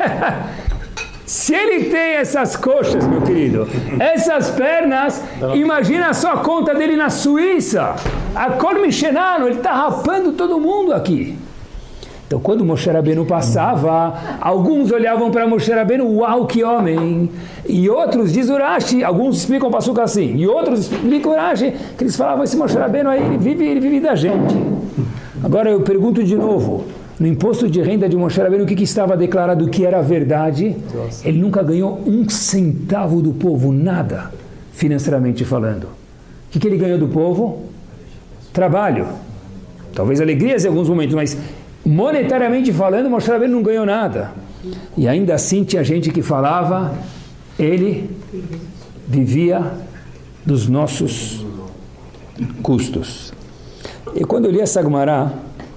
Se ele tem essas coxas, meu querido, essas pernas, imagina só a conta dele na Suíça. Akol mishelano, ele está rapando todo mundo aqui. Então, quando Moshe Rabbeinu passava, alguns olhavam para Moshe Rabbeinu, uau, que homem! E outros, diz Urashi, alguns explicam o passuca assim, e outros explicam Urashi, que eles falavam, esse Moshe Rabbeinu aí, ele vive, ele vive da gente. Agora eu pergunto de novo, no imposto de renda de Moshe Rabbeinu, o que, que estava declarado que era verdade? Nossa. Ele nunca ganhou um centavo do povo, nada, financeiramente falando. O que, que ele ganhou do povo? Trabalho. Talvez alegrias em alguns momentos, mas monetariamente falando, Moshe Rabbeinu não ganhou nada. E ainda assim tinha gente que falava, ele vivia dos nossos custos. E quando eu li essa Gemara,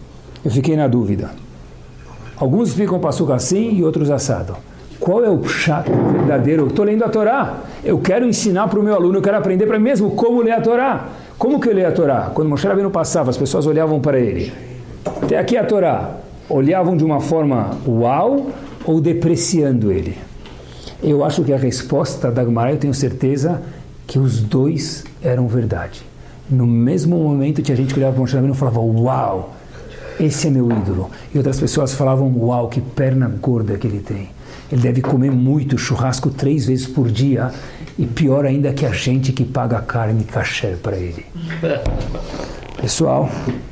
eu fiquei na dúvida. Alguns explicam o passuca assim e outros assado. Qual é o pshat verdadeiro? Eu estou lendo a Torá. Eu quero ensinar para o meu aluno, eu quero aprender para mim mesmo como ler a Torá. Como que eu leio a Torá? Quando Moshe Rabbeinu passava, as pessoas olhavam para ele. Até aqui a Torá. Olhavam de uma forma uau ou depreciando ele? Eu acho que a resposta da Gemara, eu tenho certeza que os dois eram verdade. No mesmo momento tinha gente que olhava para Moshe Rabbeinu e falava, uau, esse é meu ídolo. E outras pessoas falavam, uau, que perna gorda que ele tem. Ele deve comer muito churrasco três vezes por dia. E pior ainda que a gente que paga carne kasher para ele. Pessoal,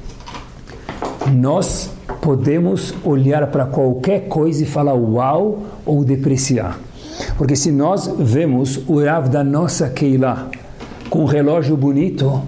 nós podemos olhar para qualquer coisa e falar uau ou depreciar. Porque se nós vemos o Rav da nossa Keilah com um relógio bonito,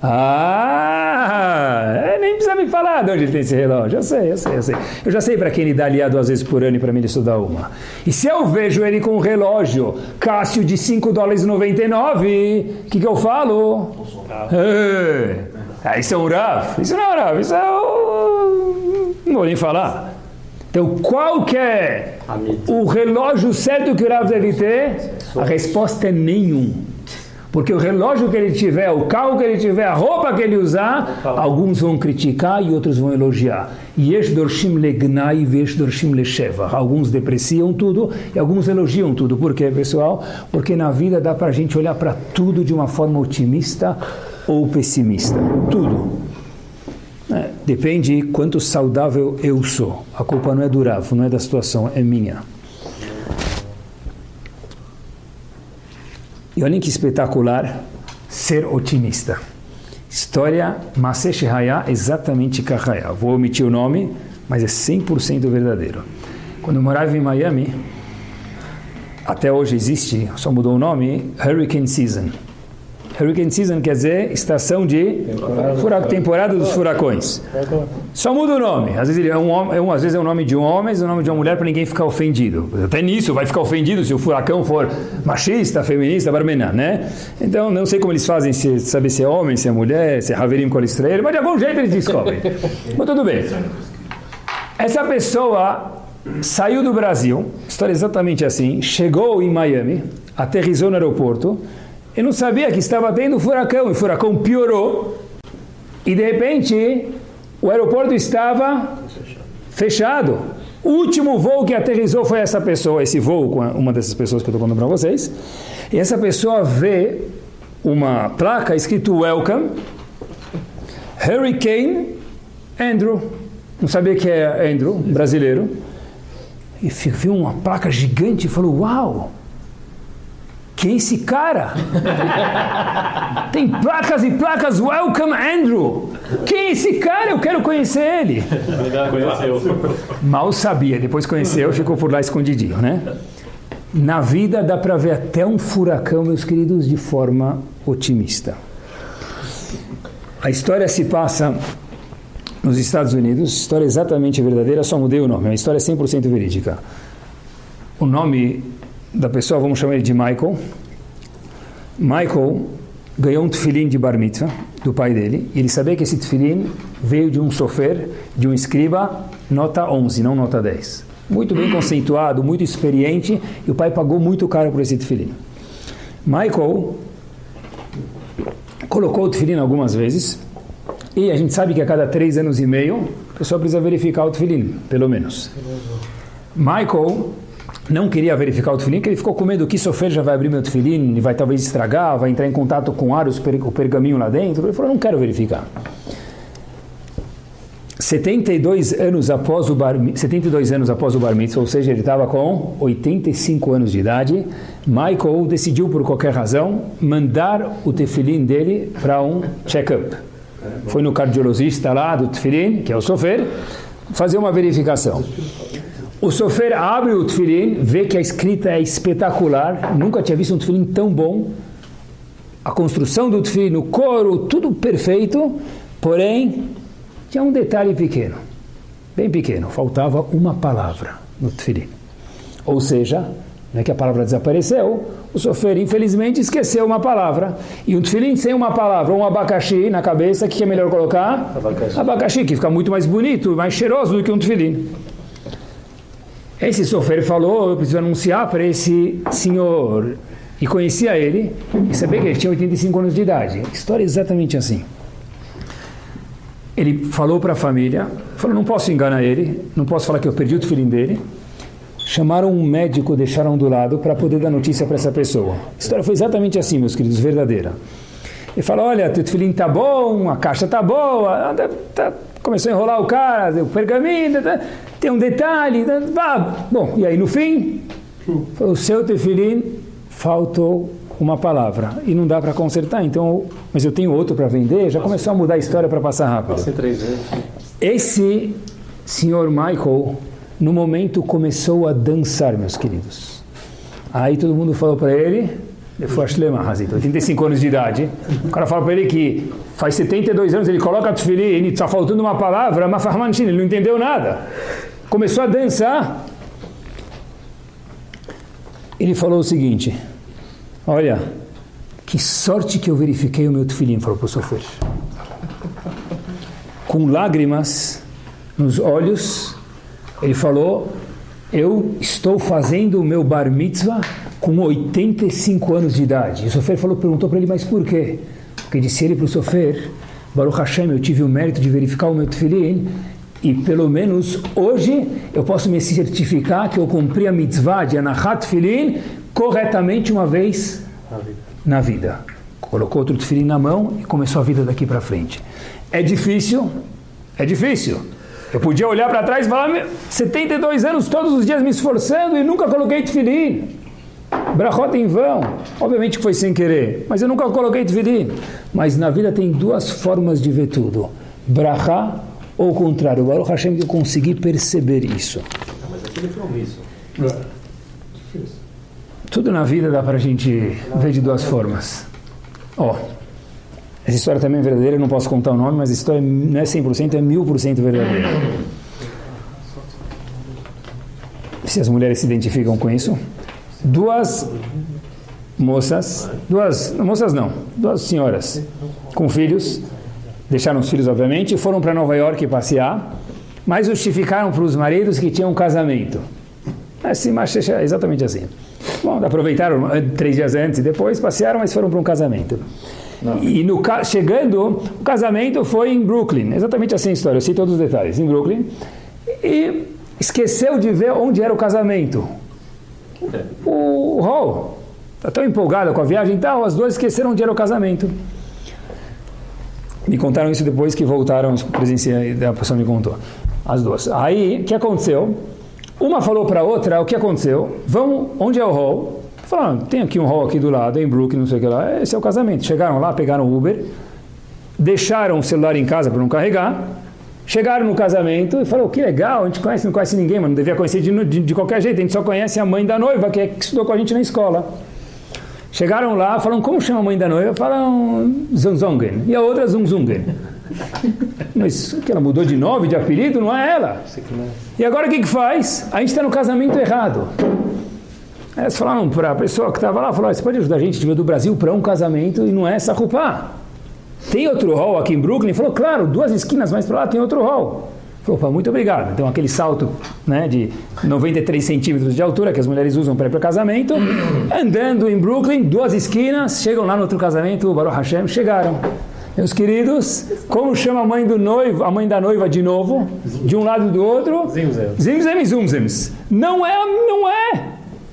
ah, nem precisa me falar de onde ele tem esse relógio. Eu sei, eu sei, eu sei. Eu já sei para quem ele dá aliado duas vezes por ano e para mim ele estudar uma. E se eu vejo ele com um relógio Cássio de cinco dólares e noventa e nove, o que, que eu falo? Ah, isso é um Rav. Isso não é um Rav, isso é o... Não vou nem falar. Então, qual que é o relógio certo que o Rav deve ter? A resposta é nenhum. Porque o relógio que ele tiver, o carro que ele tiver, a roupa que ele usar, alguns vão criticar e outros vão elogiar. Yesh dorshim legnai, yesh dorshim lesheva. Alguns depreciam tudo e alguns elogiam tudo. Por quê, pessoal? Porque na vida dá para a gente olhar para tudo de uma forma otimista ou pessimista. Tudo. É, depende quanto saudável eu sou. A culpa não é do Rav, não é da situação, é minha. E olhem que espetacular ser otimista. História Maseh Shehaya, exatamente Kahaya. Vou omitir o nome, mas é cem por cento verdadeiro. Quando eu morava em Miami, até hoje existe, só mudou o nome, Hurricane Season. Hurricane Season quer dizer estação de furacão, temporada dos furacões. Só muda o nome. Às vezes é um, é um, às vezes é o nome de um homem, às vezes é o nome de uma mulher para ninguém ficar ofendido. Até nisso vai ficar ofendido se o furacão for machista, feminista, barmenã, né? Então não sei como eles fazem, se, saber se é homem, se é mulher, se é Haverim Colistreiro, mas de algum jeito eles descobrem. Mas tudo bem. Essa pessoa saiu do Brasil, história exatamente assim, chegou em Miami, aterrissou no aeroporto. Eu não sabia que estava tendo furacão, e o furacão piorou, e de repente o aeroporto estava fechado. O último voo que aterrissou foi essa pessoa, esse voo com uma dessas pessoas que eu estou contando para vocês, e essa pessoa vê uma placa escrito Welcome, Hurricane Andrew, não sabia que é Andrew, brasileiro, e viu uma placa gigante e falou, uau! Quem é esse cara? Tem placas e placas, Welcome Andrew. Quem é esse cara? Eu quero conhecer ele. Mal sabia, depois conheceu e ficou por lá escondidinho, né? Na vida dá para ver até um furacão, meus queridos, de forma otimista. A história se passa nos Estados Unidos, história exatamente verdadeira, só mudei o nome, é uma história cem por cento verídica. O nome da pessoa, vamos chamar ele de Michael. Michael ganhou um tefilim de bar mitzvah do pai dele, e ele sabia que esse tefilim veio de um sofer, de um escriba, nota onze, não nota dez. Muito bem conceituado, muito experiente, e o pai pagou muito caro por esse tefilim. Michael colocou o tefilim algumas vezes, e a gente sabe que a cada três anos e meio, a pessoa precisa verificar o tefilim, pelo menos. Michael não queria verificar o tefilim, porque ele ficou com medo que sofer já vai abrir meu tefilim e vai talvez estragar, vai entrar em contato com ar, o pergaminho lá dentro. Ele falou, não quero verificar. setenta e dois anos após o bar, setenta e dois anos após o bar mitzvah, ou seja, ele estava com oitenta e cinco anos de idade, Michael decidiu, por qualquer razão, mandar o tefilim dele para um check-up. Foi no cardiologista lá do tefilim, que é o sofer, fazer uma verificação. O sofer abre o tefilim, vê que a escrita é espetacular, nunca tinha visto um tefilim tão bom, a construção do tefilim, o couro, tudo perfeito, porém, tinha um detalhe pequeno, bem pequeno, faltava uma palavra no tefilim. Ou seja, Não é que a palavra desapareceu, o sofer, infelizmente, esqueceu uma palavra. E um tefilim sem uma palavra, ou um abacaxi na cabeça, o que é melhor colocar? Abacaxi. Abacaxi, que fica muito mais bonito, mais cheiroso do que um tefilim. Esse sofer falou, eu preciso anunciar para esse senhor, e conhecia ele, e sabia que ele tinha oitenta e cinco anos de idade. A história é exatamente assim. Ele falou para a família, falou, não posso enganar ele, não posso falar que eu perdi o tefilim dele. Chamaram um médico, deixaram do lado para poder dar notícia para essa pessoa. A história foi exatamente assim, meus queridos, verdadeira. Ele falou, olha, teu tefilim tá bom, a caixa tá boa, tá, tá, começou a enrolar o cara, o pergaminho, tá, tem um detalhe, tá, tá, bom, e aí no fim, falou, o seu tefilim faltou uma palavra e não dá para consertar, então, mas eu tenho outro para vender, já começou a mudar a história para passar rápido. Passei três vezes. Esse senhor Michael, no momento, começou a dançar, meus queridos. Aí todo mundo falou para ele, foi oitenta e cinco anos de idade, o cara fala para ele que faz setenta e dois anos, ele coloca o tefilim, ele está faltando uma palavra, mas ele não entendeu nada. Começou a dançar. Ele falou o seguinte, olha, que sorte que eu verifiquei o meu tefilim, falou para o sofer. Com lágrimas nos olhos, ele falou, eu estou fazendo o meu bar mitzvah com oitenta e cinco anos de idade. E o sofer falou, perguntou para ele, mas por quê? Porque disse ele para o sofer, Baruch Hashem, eu tive o mérito de verificar o meu tefilim, e pelo menos hoje eu posso me certificar que eu cumpri a mitzvah de Anachat Tefilin corretamente uma vez na vida. Colocou outro tefilim na mão e começou a vida daqui para frente. É difícil, é difícil. Eu podia olhar para trás e falar, setenta e dois anos, todos os dias me esforçando e nunca coloquei tefilim. Brachot em vão. Obviamente que foi sem querer, mas eu nunca coloquei tefilim. Mas na vida tem duas formas de ver tudo. Brachá ou o contrário. Baruch Hashem, que eu consegui perceber isso. Mas aquele foi isso. Tudo na vida dá para a gente ver de duas formas. Ó, oh, essa história também é verdadeira, eu não posso contar o nome, mas a história não é cem por cento, é mil por cento verdadeira. Se as mulheres se identificam com isso. Duas moças, duas, moças não, duas senhoras com filhos, deixaram os filhos obviamente, e foram para Nova York passear, mas justificaram para os maridos que tinham um casamento. Assim, mas é exatamente assim. Bom, aproveitaram três dias antes e depois passearam, mas foram para um casamento. Não. E no, chegando, o casamento foi em Brooklyn, exatamente assim a história, eu sei todos os detalhes, em Brooklyn, e esqueceu de ver onde era o casamento. O hall, está tão empolgada com a viagem e tal, as duas esqueceram onde era o casamento. Me contaram isso depois que voltaram, presenciei, a pessoa me contou, as duas. Aí, o que aconteceu? Uma falou para a outra, o que aconteceu? Vamos, onde é o hall? Falaram, tem aqui um hall aqui do lado, em Brooklyn, não sei o que lá, esse é o casamento. Chegaram lá, pegaram o Uber, deixaram o celular em casa para não carregar, chegaram no casamento e falaram, que legal, a gente conhece, não conhece ninguém, mas não devia conhecer de, de, de qualquer jeito, a gente só conhece a mãe da noiva, que, é, que estudou com a gente na escola. Chegaram lá, falaram, como chama a mãe da noiva? Falaram, Zunzungen, e a outra Zunzungen. Mas que ela mudou de nome, de apelido, não é ela. E agora o que que faz? A gente está no casamento errado. Elas falaram para a pessoa que estava lá, falaram, você pode ajudar a gente a vir do Brasil para um casamento e não é essa roupa. Tem outro hall aqui em Brooklyn? Falou, claro, duas esquinas mais para lá tem outro hall. Falou, opa, muito obrigado. Então aquele salto, né, de noventa e três centímetros de altura que as mulheres usam para ir para o casamento, andando em Brooklyn, duas esquinas, chegam lá no outro casamento, o Baruch Hashem, chegaram. Meus queridos, como chama a mãe do noivo, a mãe da noiva de novo, de um lado e do outro? Zimzem. Zimzem e Zumzems. Não é, não é.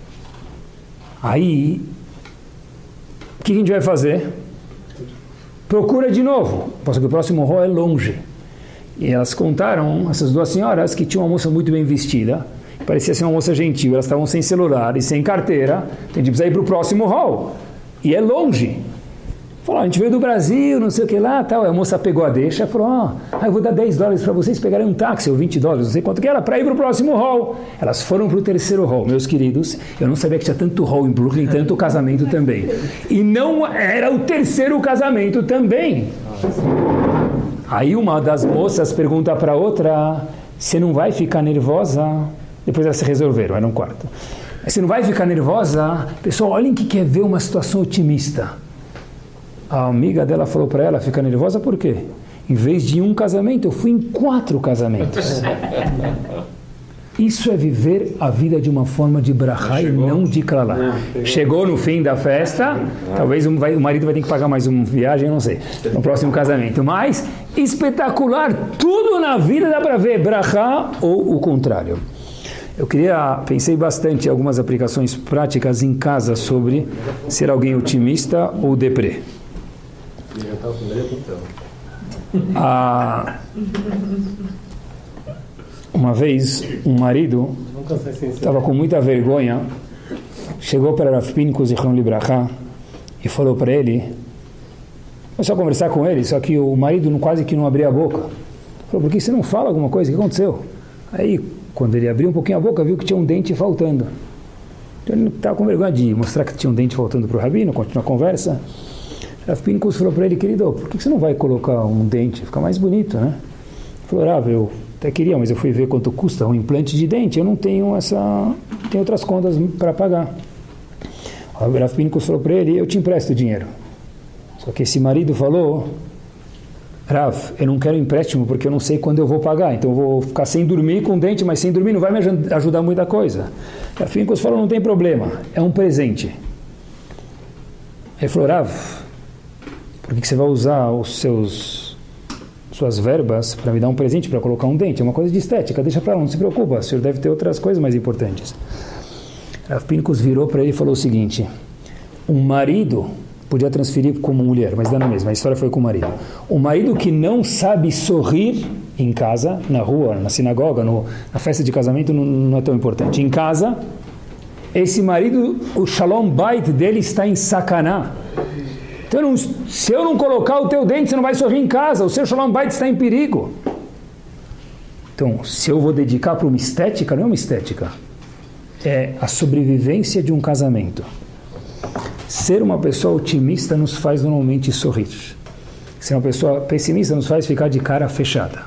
Aí, o que a gente vai fazer? Procura de novo, porque o próximo hall é longe. E elas contaram, essas duas senhoras, que tinha uma moça muito bem vestida, parecia ser uma moça gentil, elas estavam sem celular e sem carteira, então a gente precisa ir para o próximo hall. E é longe. Falou, a gente veio do Brasil, não sei o que lá, tal. A moça pegou a deixa e falou, ah, eu vou dar dez dólares para vocês pegarem um táxi, ou vinte dólares, não sei quanto que era, para ir para o próximo hall. Elas foram para o terceiro hall. Meus queridos, eu não sabia que tinha tanto hall em Brooklyn, tanto casamento também. E não era o terceiro casamento também. Aí uma das moças pergunta para a outra, você não vai ficar nervosa? Depois elas se resolveram, era um quarto. Mas você não vai ficar nervosa? Pessoal, olhem que quer ver uma situação otimista. A amiga dela falou para ela, fica nervosa por quê? Em vez de um casamento, eu fui em quatro casamentos. Isso é viver a vida de uma forma de brachá e não de klalá. Chegou no fim da festa, talvez o marido vai ter que pagar mais uma viagem, eu não sei, no próximo casamento. Mas, espetacular, tudo na vida dá para ver, brachá ou o contrário. Eu queria, pensei bastante em algumas aplicações práticas em casa sobre ser alguém otimista ou deprê. Ah, uma vez, um marido estava com muita vergonha, chegou para Rav Pinkus Zichron Libraha e falou para ele, começou a conversar com ele, só que o marido quase que não abria a boca. Falou, por que você não fala alguma coisa? O que aconteceu? Aí, quando ele abriu um pouquinho a boca, viu que tinha um dente faltando. Então ele estava com vergonha de mostrar que tinha um dente faltando para o rabino, continuar a conversa. Rav Pinkus falou para ele, querido, por que você não vai colocar um dente? Fica mais bonito, né? Ele falou, Rav, eu até queria, mas eu fui ver quanto custa um implante de dente, eu não tenho essa... tenho outras contas para pagar. O Rav Pinkus falou para ele, eu te empresto dinheiro. Só que esse marido falou, Rav, eu não quero empréstimo porque eu não sei quando eu vou pagar, então eu vou ficar sem dormir com dente, mas sem dormir não vai me ajudar muita coisa. Rav Pinkus falou, não tem problema, é um presente. Ele falou, Rav, por que você vai usar os seus, suas verbas para me dar um presente, para colocar um dente? É uma coisa de estética, deixa para lá, não se preocupa, o senhor deve ter outras coisas mais importantes. Rav Pinkus virou para ele e falou o seguinte, um marido podia transferir como mulher, mas dá na mesma, a história foi com o marido. O marido que não sabe sorrir em casa, na rua, na sinagoga, no, na festa de casamento, não, não é tão importante. Em casa, esse marido, o shalom bait dele está em sakaná. Então, não, se eu não colocar o teu dente, você não vai sorrir em casa, o seu shalom bait está em perigo. Então, se eu vou dedicar para uma estética, não é uma estética, é a sobrevivência de um casamento. Ser uma pessoa otimista nos faz normalmente sorrir. Ser uma pessoa pessimista nos faz ficar de cara fechada.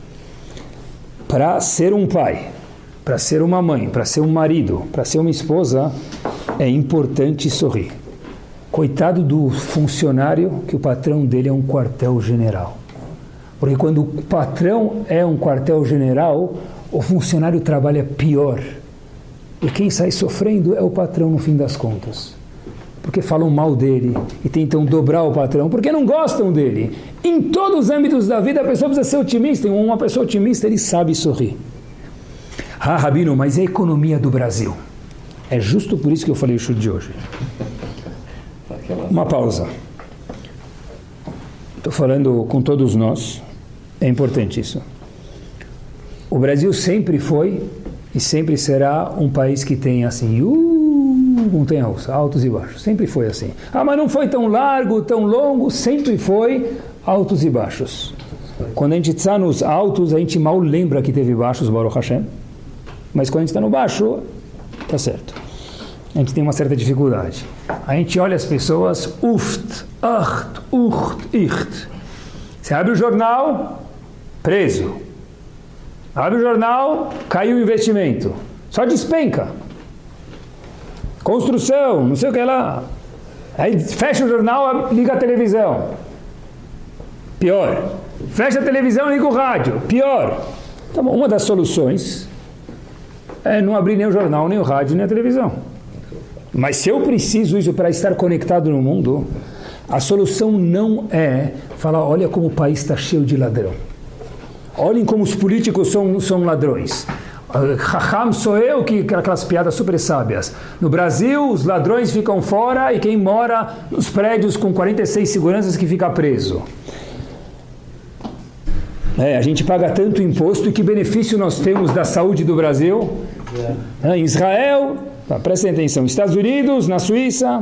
Para ser um pai, para ser uma mãe, para ser um marido, para ser uma esposa, é importante sorrir. Coitado do funcionário que o patrão dele é um quartel-general. Porque quando o patrão é um quartel-general, o funcionário trabalha pior. E quem sai sofrendo é o patrão no fim das contas. Porque falam mal dele e tentam dobrar o patrão, porque não gostam dele. Em todos os âmbitos da vida a pessoa precisa ser otimista, e uma pessoa otimista ele sabe sorrir. Ah, Rabino, mas é a economia do Brasil. É justo por isso que eu falei o chute de hoje. Uma pausa. Estou falando com todos nós, é importante isso. O Brasil sempre foi e sempre será um país que tem assim, uh, montanha-russa, altos e baixos, sempre foi assim. Ah, mas não foi tão largo, tão longo, sempre foi altos e baixos. Quando a gente está nos altos, a gente mal lembra que teve baixos, Baruch Hashem, mas quando a gente está no baixo, está certo. A gente tem uma certa dificuldade. A gente olha as pessoas, uft, acht, ucht, icht. Você abre o jornal, preso. Abre o jornal, caiu o investimento. Só despenca. Construção, não sei o que lá. Aí fecha o jornal, liga a televisão. Pior. Fecha a televisão, liga o rádio. Pior. Então, uma das soluções é não abrir nem o jornal, nem o rádio, nem a televisão. Mas se eu preciso isso para estar conectado no mundo, a solução não é falar, olha como o país está cheio de ladrão. Olhem como os políticos são, são ladrões. Chacham sou eu, que aquelas piadas super sábias. No Brasil, os ladrões ficam fora e quem mora nos prédios com quarenta e seis seguranças que fica preso. É, a gente paga tanto imposto e que benefício nós temos da saúde do Brasil? É. Em Israel, tá, prestem atenção, Estados Unidos, na Suíça.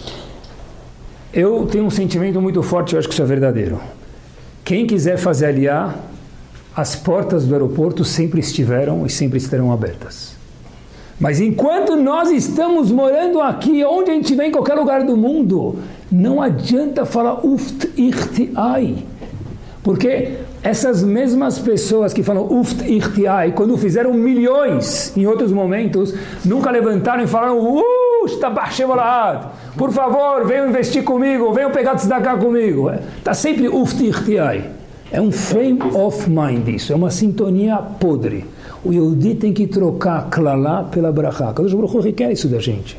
Eu tenho um sentimento muito forte, eu acho que isso é verdadeiro. Quem quiser fazer aliá, as portas do aeroporto sempre estiveram e sempre estarão abertas. Mas enquanto nós estamos morando aqui, onde a gente vem, em qualquer lugar do mundo, não adianta falar uft icht ai. Porque essas mesmas pessoas que falam uft irtiai, quando fizeram milhões em outros momentos, nunca levantaram e falaram uh, por favor, venham investir comigo, venham pegar tzedakah comigo. Está sempre uft irtiai. É um frame of mind isso, é uma sintonia podre. O Yehudi tem que trocar a klalá pela brachá. Kadosh Baruch Hu requer isso da gente.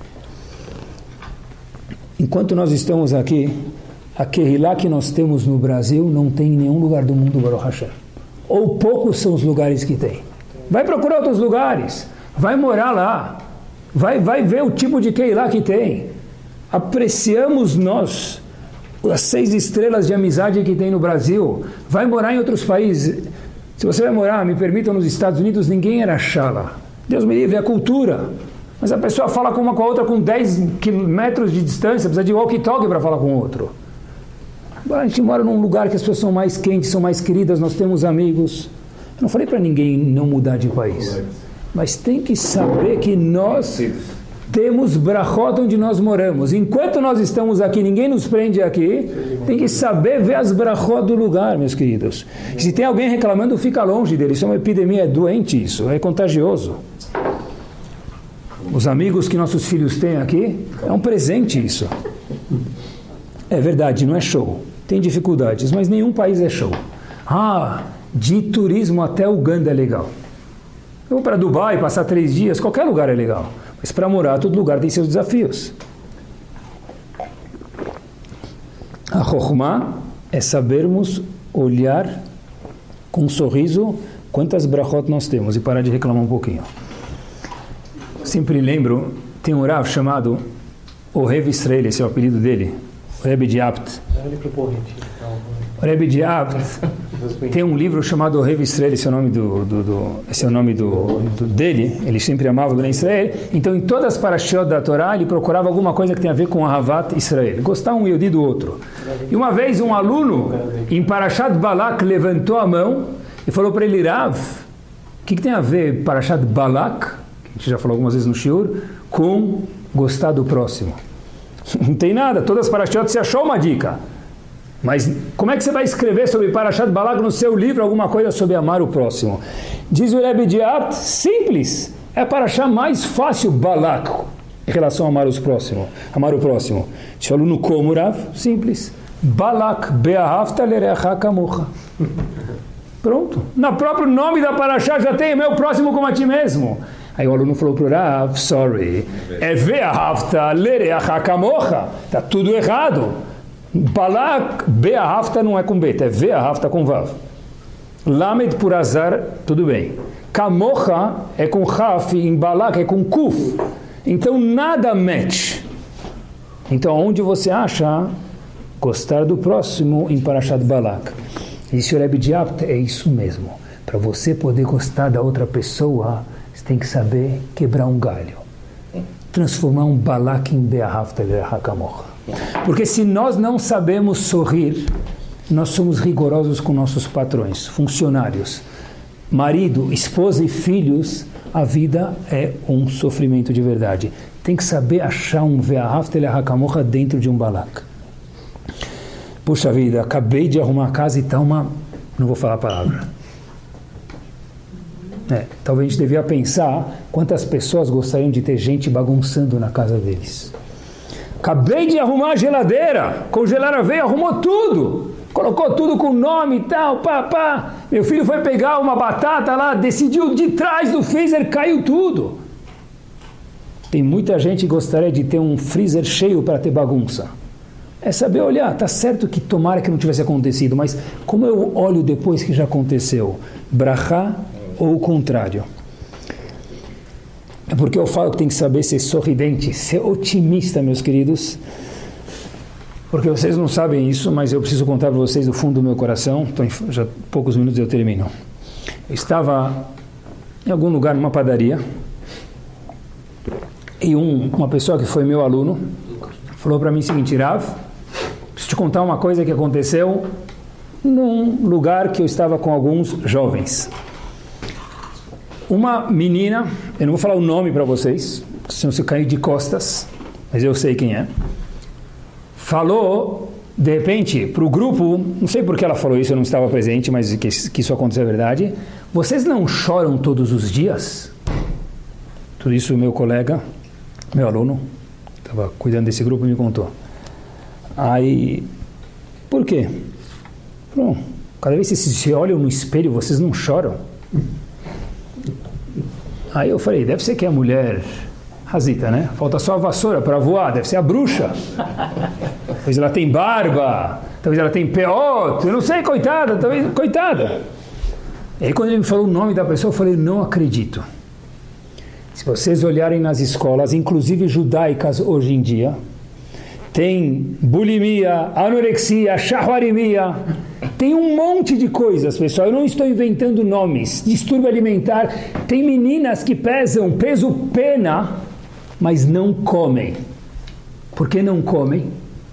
Enquanto nós estamos aqui, a Kehilá que nós temos no Brasil não tem em nenhum lugar do mundo, Baruch Hashem. Ou poucos são os lugares que tem. Vai procurar outros lugares, vai morar lá, vai, vai ver o tipo de Kehilá que tem. Apreciamos nós as seis estrelas de amizade que tem no Brasil. Vai morar em outros países. Se você vai morar, me permitam, nos Estados Unidos, ninguém era Shala. Deus me livre, é a cultura. Mas a pessoa fala com uma com a outra com dez metros de distância, precisa de walkie-talkie para falar com o outro. A gente mora num lugar que as pessoas são mais quentes, são mais queridas, nós temos amigos. Eu não falei para ninguém não mudar de país. Mas tem que saber que nós temos brachot onde nós moramos. Enquanto nós estamos aqui, ninguém nos prende aqui, tem que saber ver as brachot do lugar, meus queridos. Se tem alguém reclamando, fica longe dele. Isso é uma epidemia, é doente isso, é contagioso. Os amigos que nossos filhos têm aqui, é um presente isso. É verdade, não é show. Tem dificuldades, mas nenhum país é show. Ah, de turismo até Uganda é legal. Eu vou para Dubai, passar três dias, qualquer lugar é legal. Mas para morar, todo lugar tem seus desafios. A Chokhmah é sabermos olhar com um sorriso quantas brachot nós temos e parar de reclamar um pouquinho. Sempre lembro, tem um Rav chamado Ohev Israel, esse é o apelido dele, o Rebbe de Apt. O Rebbe de Apt tem um livro chamado Ohev Israel, esse é o nome, do, do, do, esse é o nome do, do, dele, ele sempre amava o Ben Israel, então em todas as parashiot da Torá ele procurava alguma coisa que tem a ver com Ahavat Israel, gostar um Yehudi do outro. E uma vez um aluno em Parashat Balak levantou a mão e falou para ele, Rav, o que, que tem a ver Parashat Balak, a gente já falou algumas vezes no Shiur, com gostar do próximo? Não tem nada, todas as parashiot você achou uma dica. Mas como é que você vai escrever sobre Parashat Balak no seu livro alguma coisa sobre amar o próximo? Diz o Rebbe de Apt, simples, é a parashá mais fácil Balak em relação a amar os próximos, amar o próximo. Te falou no como, Rav, simples. Balak be'ahavta lerecha kamocha. Pronto. No próprio nome da parashá já tem meu próximo como a ti mesmo. Aí o aluno falou para o Rav, sorry, é ve'ahavta lerecha kamocha. Está tudo errado. Balak, be'ahavta não é com beta, é ve'ahavta com vav. Lamed por azar, tudo bem. Kamocha é com chaf, em Balak é com kuf. Então nada match. Então onde você acha gostar do próximo em Parashat Balak? Disse o Rebbe de Apt, é isso mesmo. Para você poder gostar da outra pessoa, você tem que saber quebrar um galho. Transformar um Balak em be'ahavta lerecha kamocha. Porque se nós não sabemos sorrir, nós somos rigorosos com nossos patrões, funcionários, marido, esposa e filhos, a vida é um sofrimento de verdade. Tem que saber achar um ve'ahavta lerecha kamocha dentro de um Balak. Puxa vida, acabei de arrumar a casa e tá uma... não vou falar a palavra. É, talvez a gente devia pensar quantas pessoas gostariam de ter gente bagunçando na casa deles. Acabei de arrumar a geladeira, congelaram a veia, arrumou tudo, colocou tudo com nome e tal, pá, pá. Meu filho foi pegar uma batata lá, decidiu de trás do freezer, caiu tudo. Tem muita gente que gostaria de ter um freezer cheio para ter bagunça. É saber olhar, tá certo que tomara que não tivesse acontecido, mas como eu olho depois que já aconteceu? Brachá ou o contrário? É porque eu falo que tem que saber ser sorridente, ser otimista, meus queridos. Porque vocês não sabem isso, mas eu preciso contar para vocês do fundo do meu coração. Então, já poucos minutos eu termino. Eu estava em algum lugar, numa padaria, e um, uma pessoa que foi meu aluno falou para mim o seguinte, Rav, preciso te contar uma coisa que aconteceu num lugar que eu estava com alguns jovens. Uma menina, eu não vou falar o nome para vocês, senão se cair de costas, mas eu sei quem é, falou de repente, para o grupo, não sei por que ela falou isso, eu não estava presente, mas que, que isso aconteceu é verdade. Vocês não choram todos os dias? Tudo isso o meu colega, meu aluno, estava cuidando desse grupo e me contou. Aí, por quê? Bom, cada vez que vocês se olham no espelho, vocês não choram? Aí eu falei, deve ser que é a mulher Razita, né? Falta só a vassoura para voar, deve ser a bruxa. Talvez ela tem barba, talvez ela tem peoto, eu não sei, coitada, talvez, coitada. E aí quando ele me falou o nome da pessoa, eu falei, não acredito. Se vocês olharem nas escolas, inclusive judaicas hoje em dia, tem bulimia, anorexia, shaharimia, tem um monte de coisas, pessoal. Eu não estou inventando nomes. Distúrbio alimentar. Tem meninas que pesam peso pena, mas não comem. Por que não comem?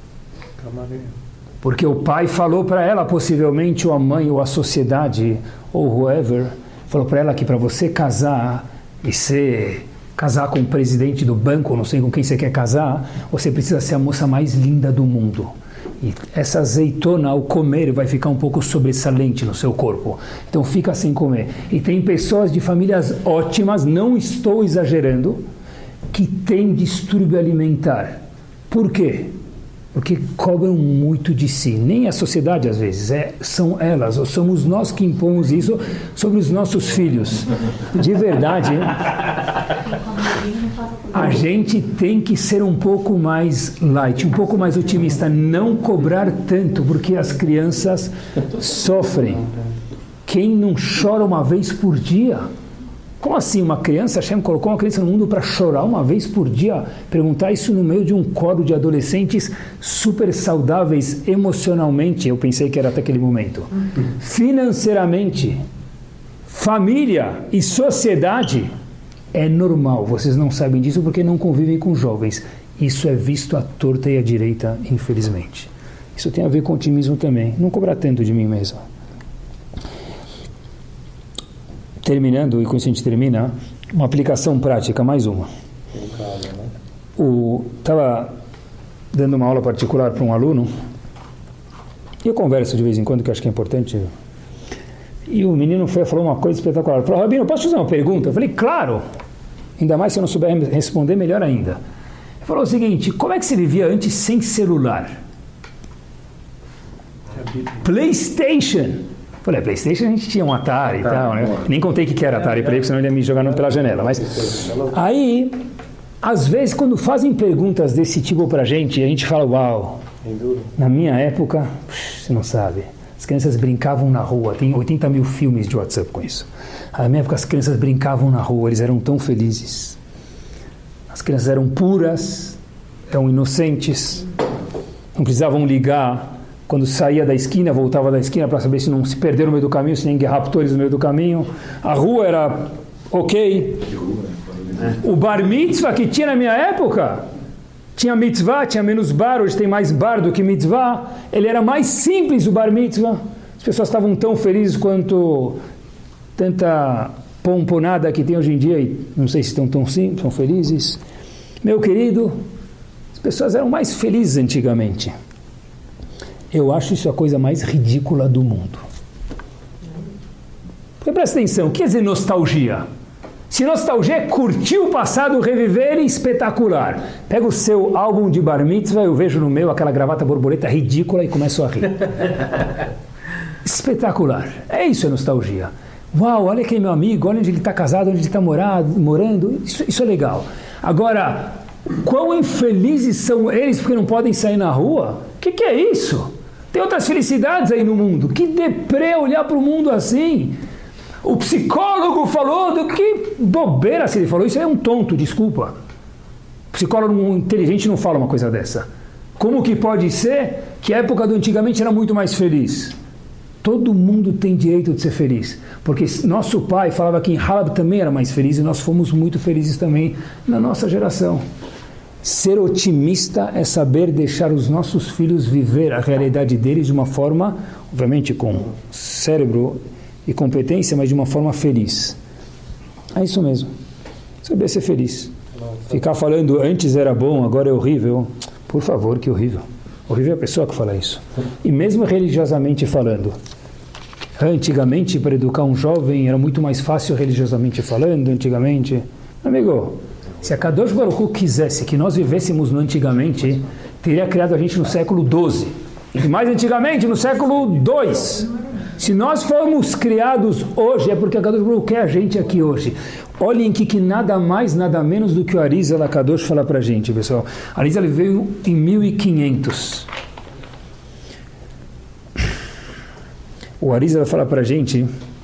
Porque o pai falou para ela, possivelmente, ou a mãe, ou a sociedade, ou whoever, falou para ela que para você casar e ser... casar com o presidente do banco, não sei com quem você quer casar, você precisa ser a moça mais linda do mundo. E essa azeitona, ao comer, vai ficar um pouco sobressalente no seu corpo. Então fica sem comer. E tem pessoas de famílias ótimas, não estou exagerando, que têm distúrbio alimentar. Por quê? Porque cobram muito de si. Nem a sociedade, às vezes, é, são elas, ou somos nós que impomos isso sobre os nossos filhos. De verdade, a gente tem que ser um pouco mais light, um pouco mais otimista, não cobrar tanto, porque as crianças sofrem. Quem não chora uma vez por dia? Como assim uma criança? Hashem colocou uma criança no mundo para chorar uma vez por dia? Perguntar isso no meio de um coro de adolescentes super saudáveis emocionalmente, eu pensei que era até aquele momento. Financeiramente, família e sociedade, é normal. Vocês não sabem disso porque não convivem com jovens. Isso é visto à torta e à direita, infelizmente. Isso tem a ver com otimismo também. Não cobrar tanto de mim mesmo. Terminando, e com isso a gente termina, uma aplicação prática, mais uma. Estava dando uma aula particular para um aluno, e eu converso de vez em quando, que eu acho que é importante, e o menino foi falou uma coisa espetacular. Ele falou, Rabino, posso fazer uma pergunta? Eu falei, claro, ainda mais se eu não souber responder, melhor ainda. Ele falou o seguinte, como é que se vivia antes sem celular? PlayStation. Falei, PlayStation a gente tinha um Atari e tal, né? Nem contei o que era Atari para ele, senão ele ia me jogar pela janela. Mas aí, às vezes, quando fazem perguntas desse tipo pra gente, a gente fala, uau, na minha época, você não sabe, as crianças brincavam na rua, tem oitenta mil filmes de WhatsApp com isso. Na minha época as crianças brincavam na rua, eles eram tão felizes. As crianças eram puras, eram inocentes, não precisavam ligar. Quando saía da esquina, voltava da esquina para saber se não se perderam no meio do caminho, se ninguém raptou eles no meio do caminho. A rua era ok. O bar mitzvah que tinha na minha época, tinha mitzvah, tinha menos bar, hoje tem mais bar do que mitzvah. Ele era mais simples, o bar mitzvah. As pessoas estavam tão felizes quanto tanta pomponada que tem hoje em dia, e não sei se estão tão simples, tão felizes. Meu querido, as pessoas eram mais felizes antigamente. Eu acho isso a coisa mais ridícula do mundo. Porque presta atenção, o que quer dizer nostalgia? Se nostalgia é curtir o passado, reviver ele, espetacular. Pega o seu álbum de bar mitzvah, eu vejo no meu aquela gravata borboleta ridícula e começo a rir. Espetacular. É isso, é nostalgia. Uau, olha aquele meu amigo, olha onde ele está casado, onde ele está morando. Isso, isso é legal. Agora, quão infelizes são eles porque não podem sair na rua? O que, que é isso? Tem outras felicidades aí no mundo. Que deprê olhar para o mundo assim. O psicólogo falou, do que bobeira se ele falou. Isso é um tonto, desculpa. O psicólogo inteligente não fala uma coisa dessa. Como que pode ser que a época do antigamente era muito mais feliz? Todo mundo tem direito de ser feliz. Porque nosso pai falava que em Halab também era mais feliz e nós fomos muito felizes também na nossa geração. Ser otimista é saber deixar os nossos filhos viver a realidade deles de uma forma, obviamente com cérebro e competência, mas de uma forma feliz. É isso mesmo. Saber ser feliz. Ficar falando antes era bom, agora é horrível. Por favor, que horrível. Horrível a pessoa que fala isso. E mesmo religiosamente falando, antigamente para educar um jovem era muito mais fácil religiosamente falando, antigamente. Amigo, se a Kadosh Baruch Hu quisesse que nós vivêssemos no antigamente, teria criado a gente no século doze. E mais antigamente, no século dois. Se nós formos criados hoje, é porque a Kadosh Baruch Hu quer a gente aqui hoje. Olhem que, que nada mais, nada menos do que o Arizal HaKadosh fala pra gente, pessoal. Arizal veio em mil e quinhentos. O Arizal fala pra gente,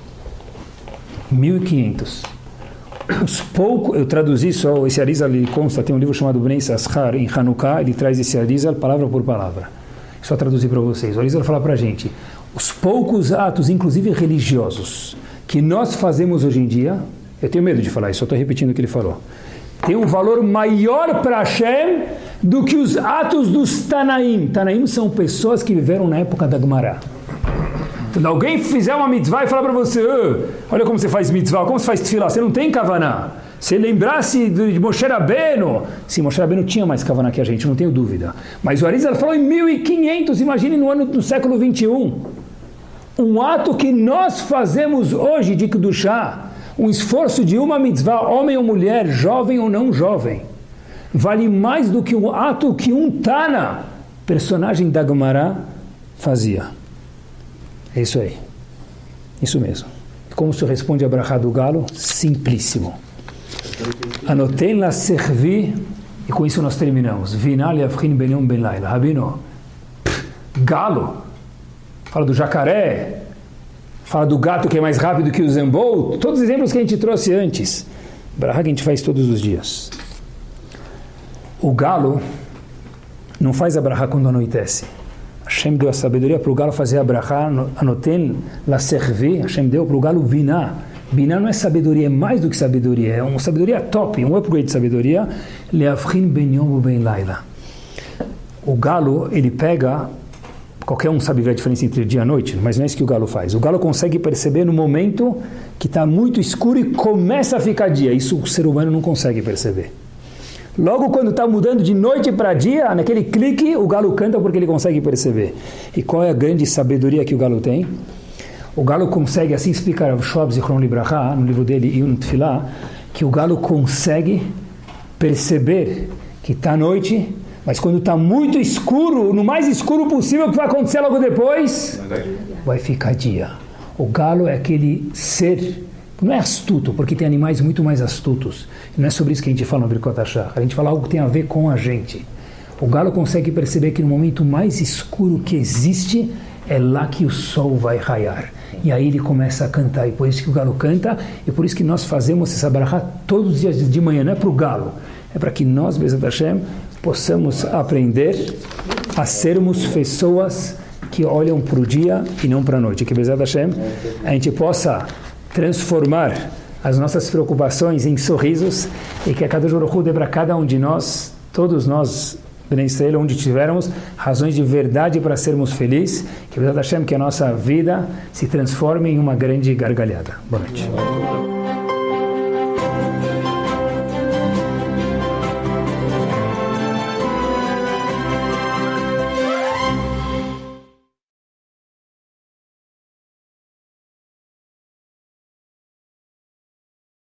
mil e quinhentos. Os poucos, eu traduzi só, esse Arizal ele consta, tem um livro chamado Bnei Saschar, em Hanukkah, ele traz esse Arizal palavra por palavra. Só traduzir para vocês. O Arizal fala pra gente, os poucos atos, inclusive religiosos, que nós fazemos hoje em dia, eu tenho medo de falar isso, só estou repetindo o que ele falou, tem um valor maior para Hashem do que os atos dos Tanaim. Tanaim são pessoas que viveram na época da Gemara. Quando alguém fizer uma mitzvah e falar para você, oh, olha como você faz mitzvah, como você faz tefilá, você não tem kavaná. Se lembrasse de Moshe Rabbeinu, sim, Moshe Rabbeinu tinha mais kavaná que a gente, não tenho dúvida. Mas o Arizal falou em mil e quinhentos, imagine no ano no século vinte e um. Um ato que nós fazemos hoje de Kedushá, um esforço de uma mitzvah, homem ou mulher, jovem ou não jovem, vale mais do que o ato que um Tana, personagem da Gemara, fazia. É isso aí. Isso mesmo. Como se responde a brachá do galo? Simplíssimo. Anotem la servi, e com isso nós terminamos. Vinal yavchin ben yom ben laila. Rabino, galo, fala do jacaré, fala do gato que é mais rápido que o Zembol, todos os exemplos que a gente trouxe antes. Brachá que a gente faz todos os dias. O galo não faz a brachá quando anoitece. Hashem deu a sabedoria para o galo fazer a brachá, anotem la servi, Hashem deu para o galo viná. Biná não é sabedoria, é mais do que sabedoria, é uma sabedoria top, um upgrade de sabedoria. Leavchin ben yom ben laila. O galo, ele pega, qualquer um sabe ver a diferença entre dia e noite, mas não é isso que o galo faz. O galo consegue perceber no momento que está muito escuro e começa a ficar dia. Isso o ser humano não consegue perceber. Logo quando está mudando de noite para dia, naquele clique, o galo canta porque ele consegue perceber. E qual é a grande sabedoria que o galo tem? O galo consegue, assim explica Rav Schwab Zichron Libraha, no livro dele, Yun Tfilah, que o galo consegue perceber que está noite, mas quando está muito escuro, no mais escuro possível, o que vai acontecer logo depois? Vai ficar dia. O galo é aquele ser, não é astuto, porque tem animais muito mais astutos. Não é sobre isso que a gente fala no Birkot HaShachar. A gente fala algo que tem a ver com a gente. O galo consegue perceber que no momento mais escuro que existe, é lá que o sol vai raiar. E aí ele começa a cantar. E por isso que o galo canta, e por isso que nós fazemos essa brachá todos os dias de manhã. Não é para o galo, é para que nós, Bezat Hashem, possamos aprender a sermos pessoas que olham para o dia e não para a noite. Que Bezat Hashem, a gente possa transformar as nossas preocupações em sorrisos e que a Kadosh Baruch Hu dê para cada um de nós, todos nós, Bnei Israel, onde tivermos razões de verdade para sermos felizes, que Bezat Hashem, que a nossa vida se transforme em uma grande gargalhada. Boa noite.